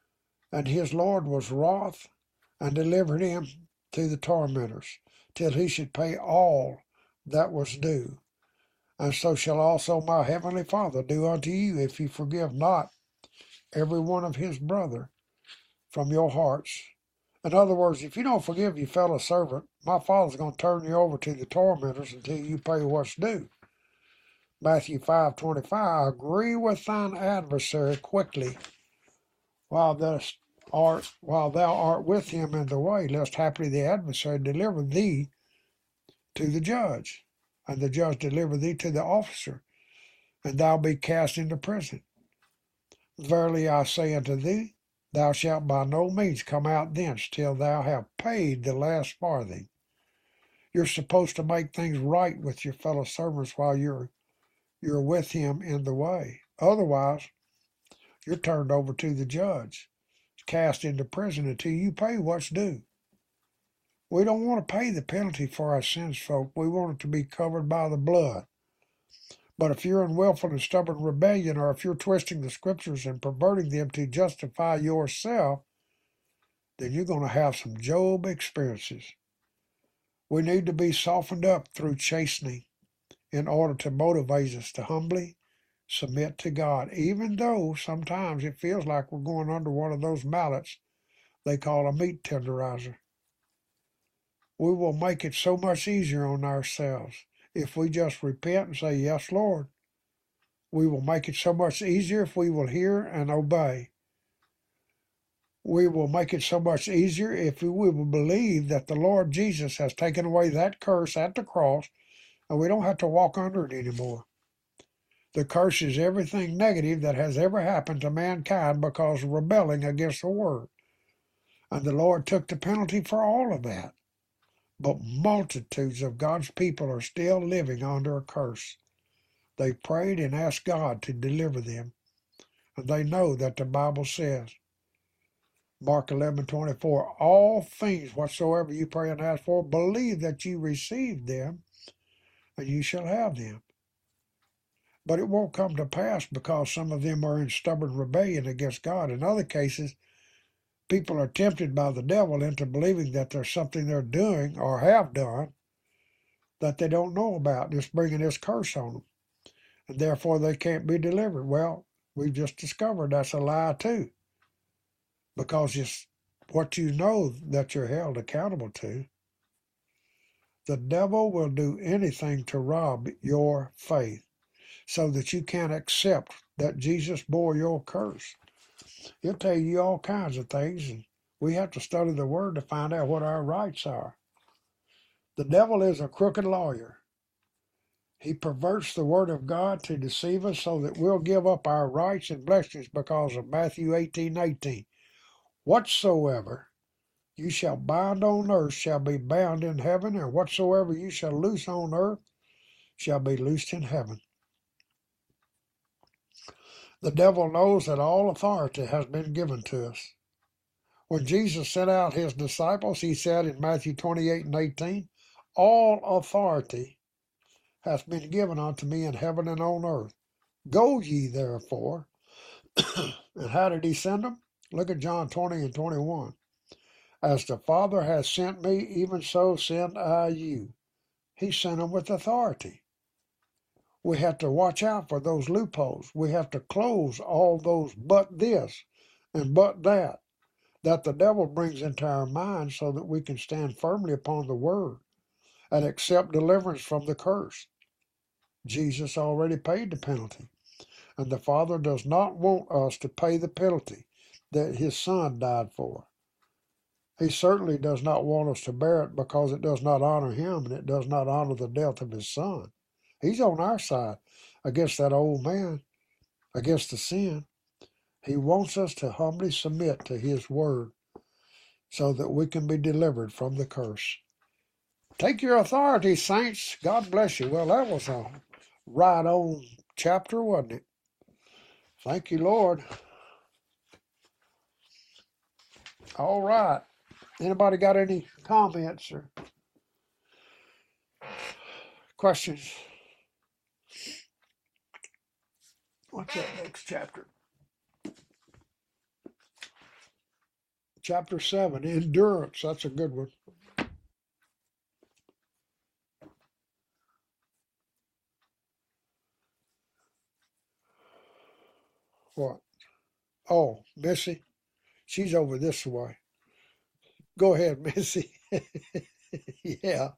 And his Lord was wroth, and delivered him to the tormentors, till he should pay all that was due. And so shall also my heavenly Father do unto you, if you forgive not every one of his brother from your hearts. In other words, if you don't forgive your fellow servant, my Father's going to turn you over to the tormentors until you pay what's due. Matthew 5:25, agree with thine adversary quickly while thou art with him in the way, lest haply the adversary deliver thee to the judge, and the judge deliver thee to the officer, and thou be cast into prison. Verily I say unto thee, thou shalt by no means come out thence till thou have paid the last farthing. You're supposed to make things right with your fellow servants while you're with him in the way. Otherwise, you're turned over to the judge, cast into prison until you pay what's due. We don't want to pay the penalty for our sins, folk. We want it to be covered by the blood. But if you're in willful and stubborn rebellion, or if you're twisting the scriptures and perverting them to justify yourself, then you're going to have some Job experiences. We need to be softened up through chastening in order to motivate us to humbly submit to God, even though sometimes it feels like we're going under one of those mallets they call a meat tenderizer. We will make it so much easier on ourselves if we just repent and say, yes, Lord. We will make it so much easier if we will hear and obey. We will make it so much easier if we will believe that the Lord Jesus has taken away that curse at the cross, and we don't have to walk under it anymore. The curse is everything negative that has ever happened to mankind because of rebelling against the Word. And the Lord took the penalty for all of that. But multitudes of God's people are still living under a curse. They prayed and asked God to deliver them. And they know that the Bible says, Mark 11:24, all things whatsoever you pray and ask for, believe that you received them, and you shall have them. But it won't come to pass because some of them are in stubborn rebellion against God. In other cases, people are tempted by the devil into believing that there's something they're doing or have done that they don't know about, just bringing this curse on them. And therefore they can't be delivered. Well, we've just discovered that's a lie too. Because it's what you know that you're held accountable to. The devil will do anything to rob your faith so that you can't accept that Jesus bore your curse. He'll tell you all kinds of things, and we have to study the Word to find out what our rights are. The devil is a crooked lawyer. He perverts the Word of God to deceive us so that we'll give up our rights and blessings because of Matthew 18:18. Whatsoever you shall bind on earth shall be bound in heaven, and whatsoever you shall loose on earth shall be loosed in heaven. The devil knows that all authority has been given to us. When Jesus sent out his disciples, he said in Matthew 28:18, all authority hath been given unto me in heaven and on earth. Go ye therefore. And how did he send them? Look at John 20:21. As the Father has sent me, even so send I you. He sent them with authority. We have to watch out for those loopholes. We have to close all those but this and but that the devil brings into our minds so that we can stand firmly upon the Word and accept deliverance from the curse. Jesus already paid the penalty, and the Father does not want us to pay the penalty that his Son died for. He certainly does not want us to bear it because it does not honor him and it does not honor the death of his Son. He's on our side against that old man, against the sin. He wants us to humbly submit to his word so that we can be delivered from the curse. Take your authority, saints. God bless you. Well, that was a right on chapter, wasn't it? Thank you, Lord. All right. Anybody got any comments or questions? What's that next chapter? chapter 7, endurance. That's a good one. What? Oh, Missy. She's over this way. Go ahead, Missy. Yeah.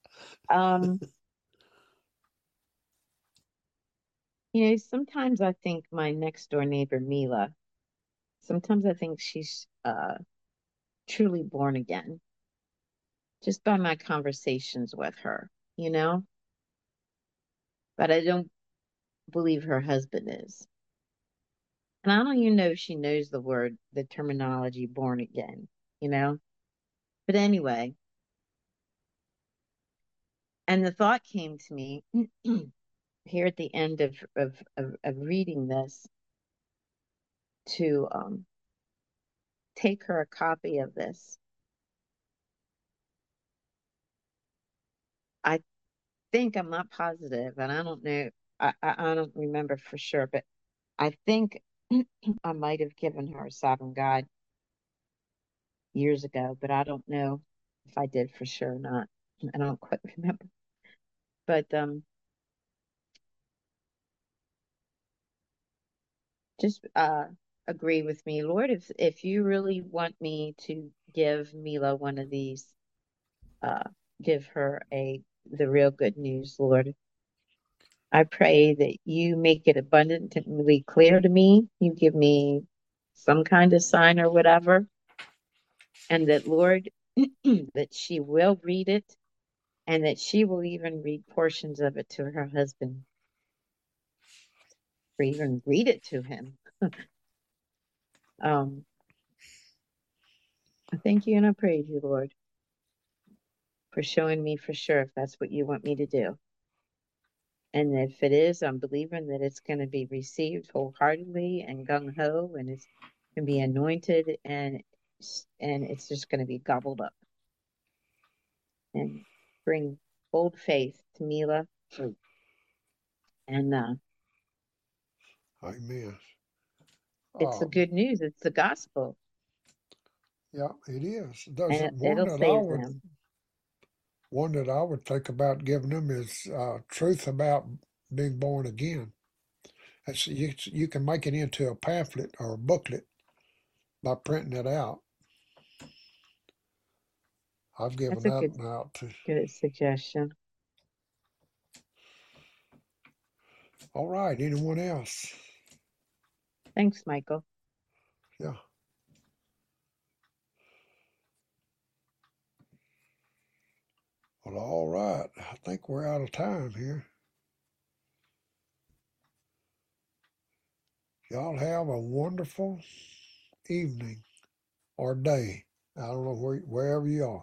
Sometimes I think my next door neighbor, Mila, sometimes I think she's truly born again just by my conversations with her, but I don't believe her husband is. And I don't even know if she knows the terminology born again, But anyway, and the thought came to me here at the end of reading this to take her a copy of this. I think, I'm not positive, and I don't know, I don't remember for sure, but I think I might have given her a Sovereign God years ago, but I don't know if I did for sure or not. I don't quite remember. But just agree with me, Lord, if you really want me to give Mila one of these, give her the real good news, Lord. I pray that you make it abundantly clear to me. You give me some kind of sign or whatever, and that, Lord, that she will read it, and that she will even read portions of it to her husband, or even read it to him. I thank you and I praise you, Lord, for showing me for sure if that's what you want me to do. And if it is, I'm believing that it's going to be received wholeheartedly and gung-ho, and it's going to be anointed, and it's just going to be gobbled up and bring bold faith to Mila. And Amen. it's the good news. It's the gospel. Yeah, it is. There's And it'll save them. One that I would think about giving them is truth about being born again. You can make it into a pamphlet or a booklet by printing it out. I've given that out to. Good suggestion. All right. Anyone else? Thanks, Michael. Yeah. Well, all right. I think we're out of time here. Y'all have a wonderful evening or day. I don't know wherever you are.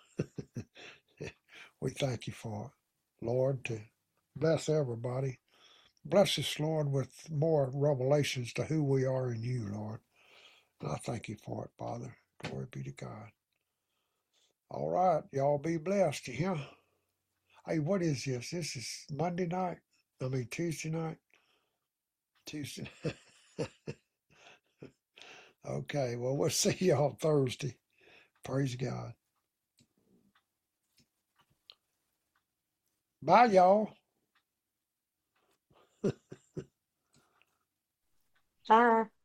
We thank you for it, Lord, to bless everybody. Bless us, Lord, with more revelations to who we are in you, Lord. And I thank you for it, Father. Glory be to God. All right, y'all be blessed. Yeah. Hey, what is this? This is Monday night. Tuesday night. Tuesday. Okay, well, we'll see y'all Thursday. Praise God. Bye, y'all. Bye.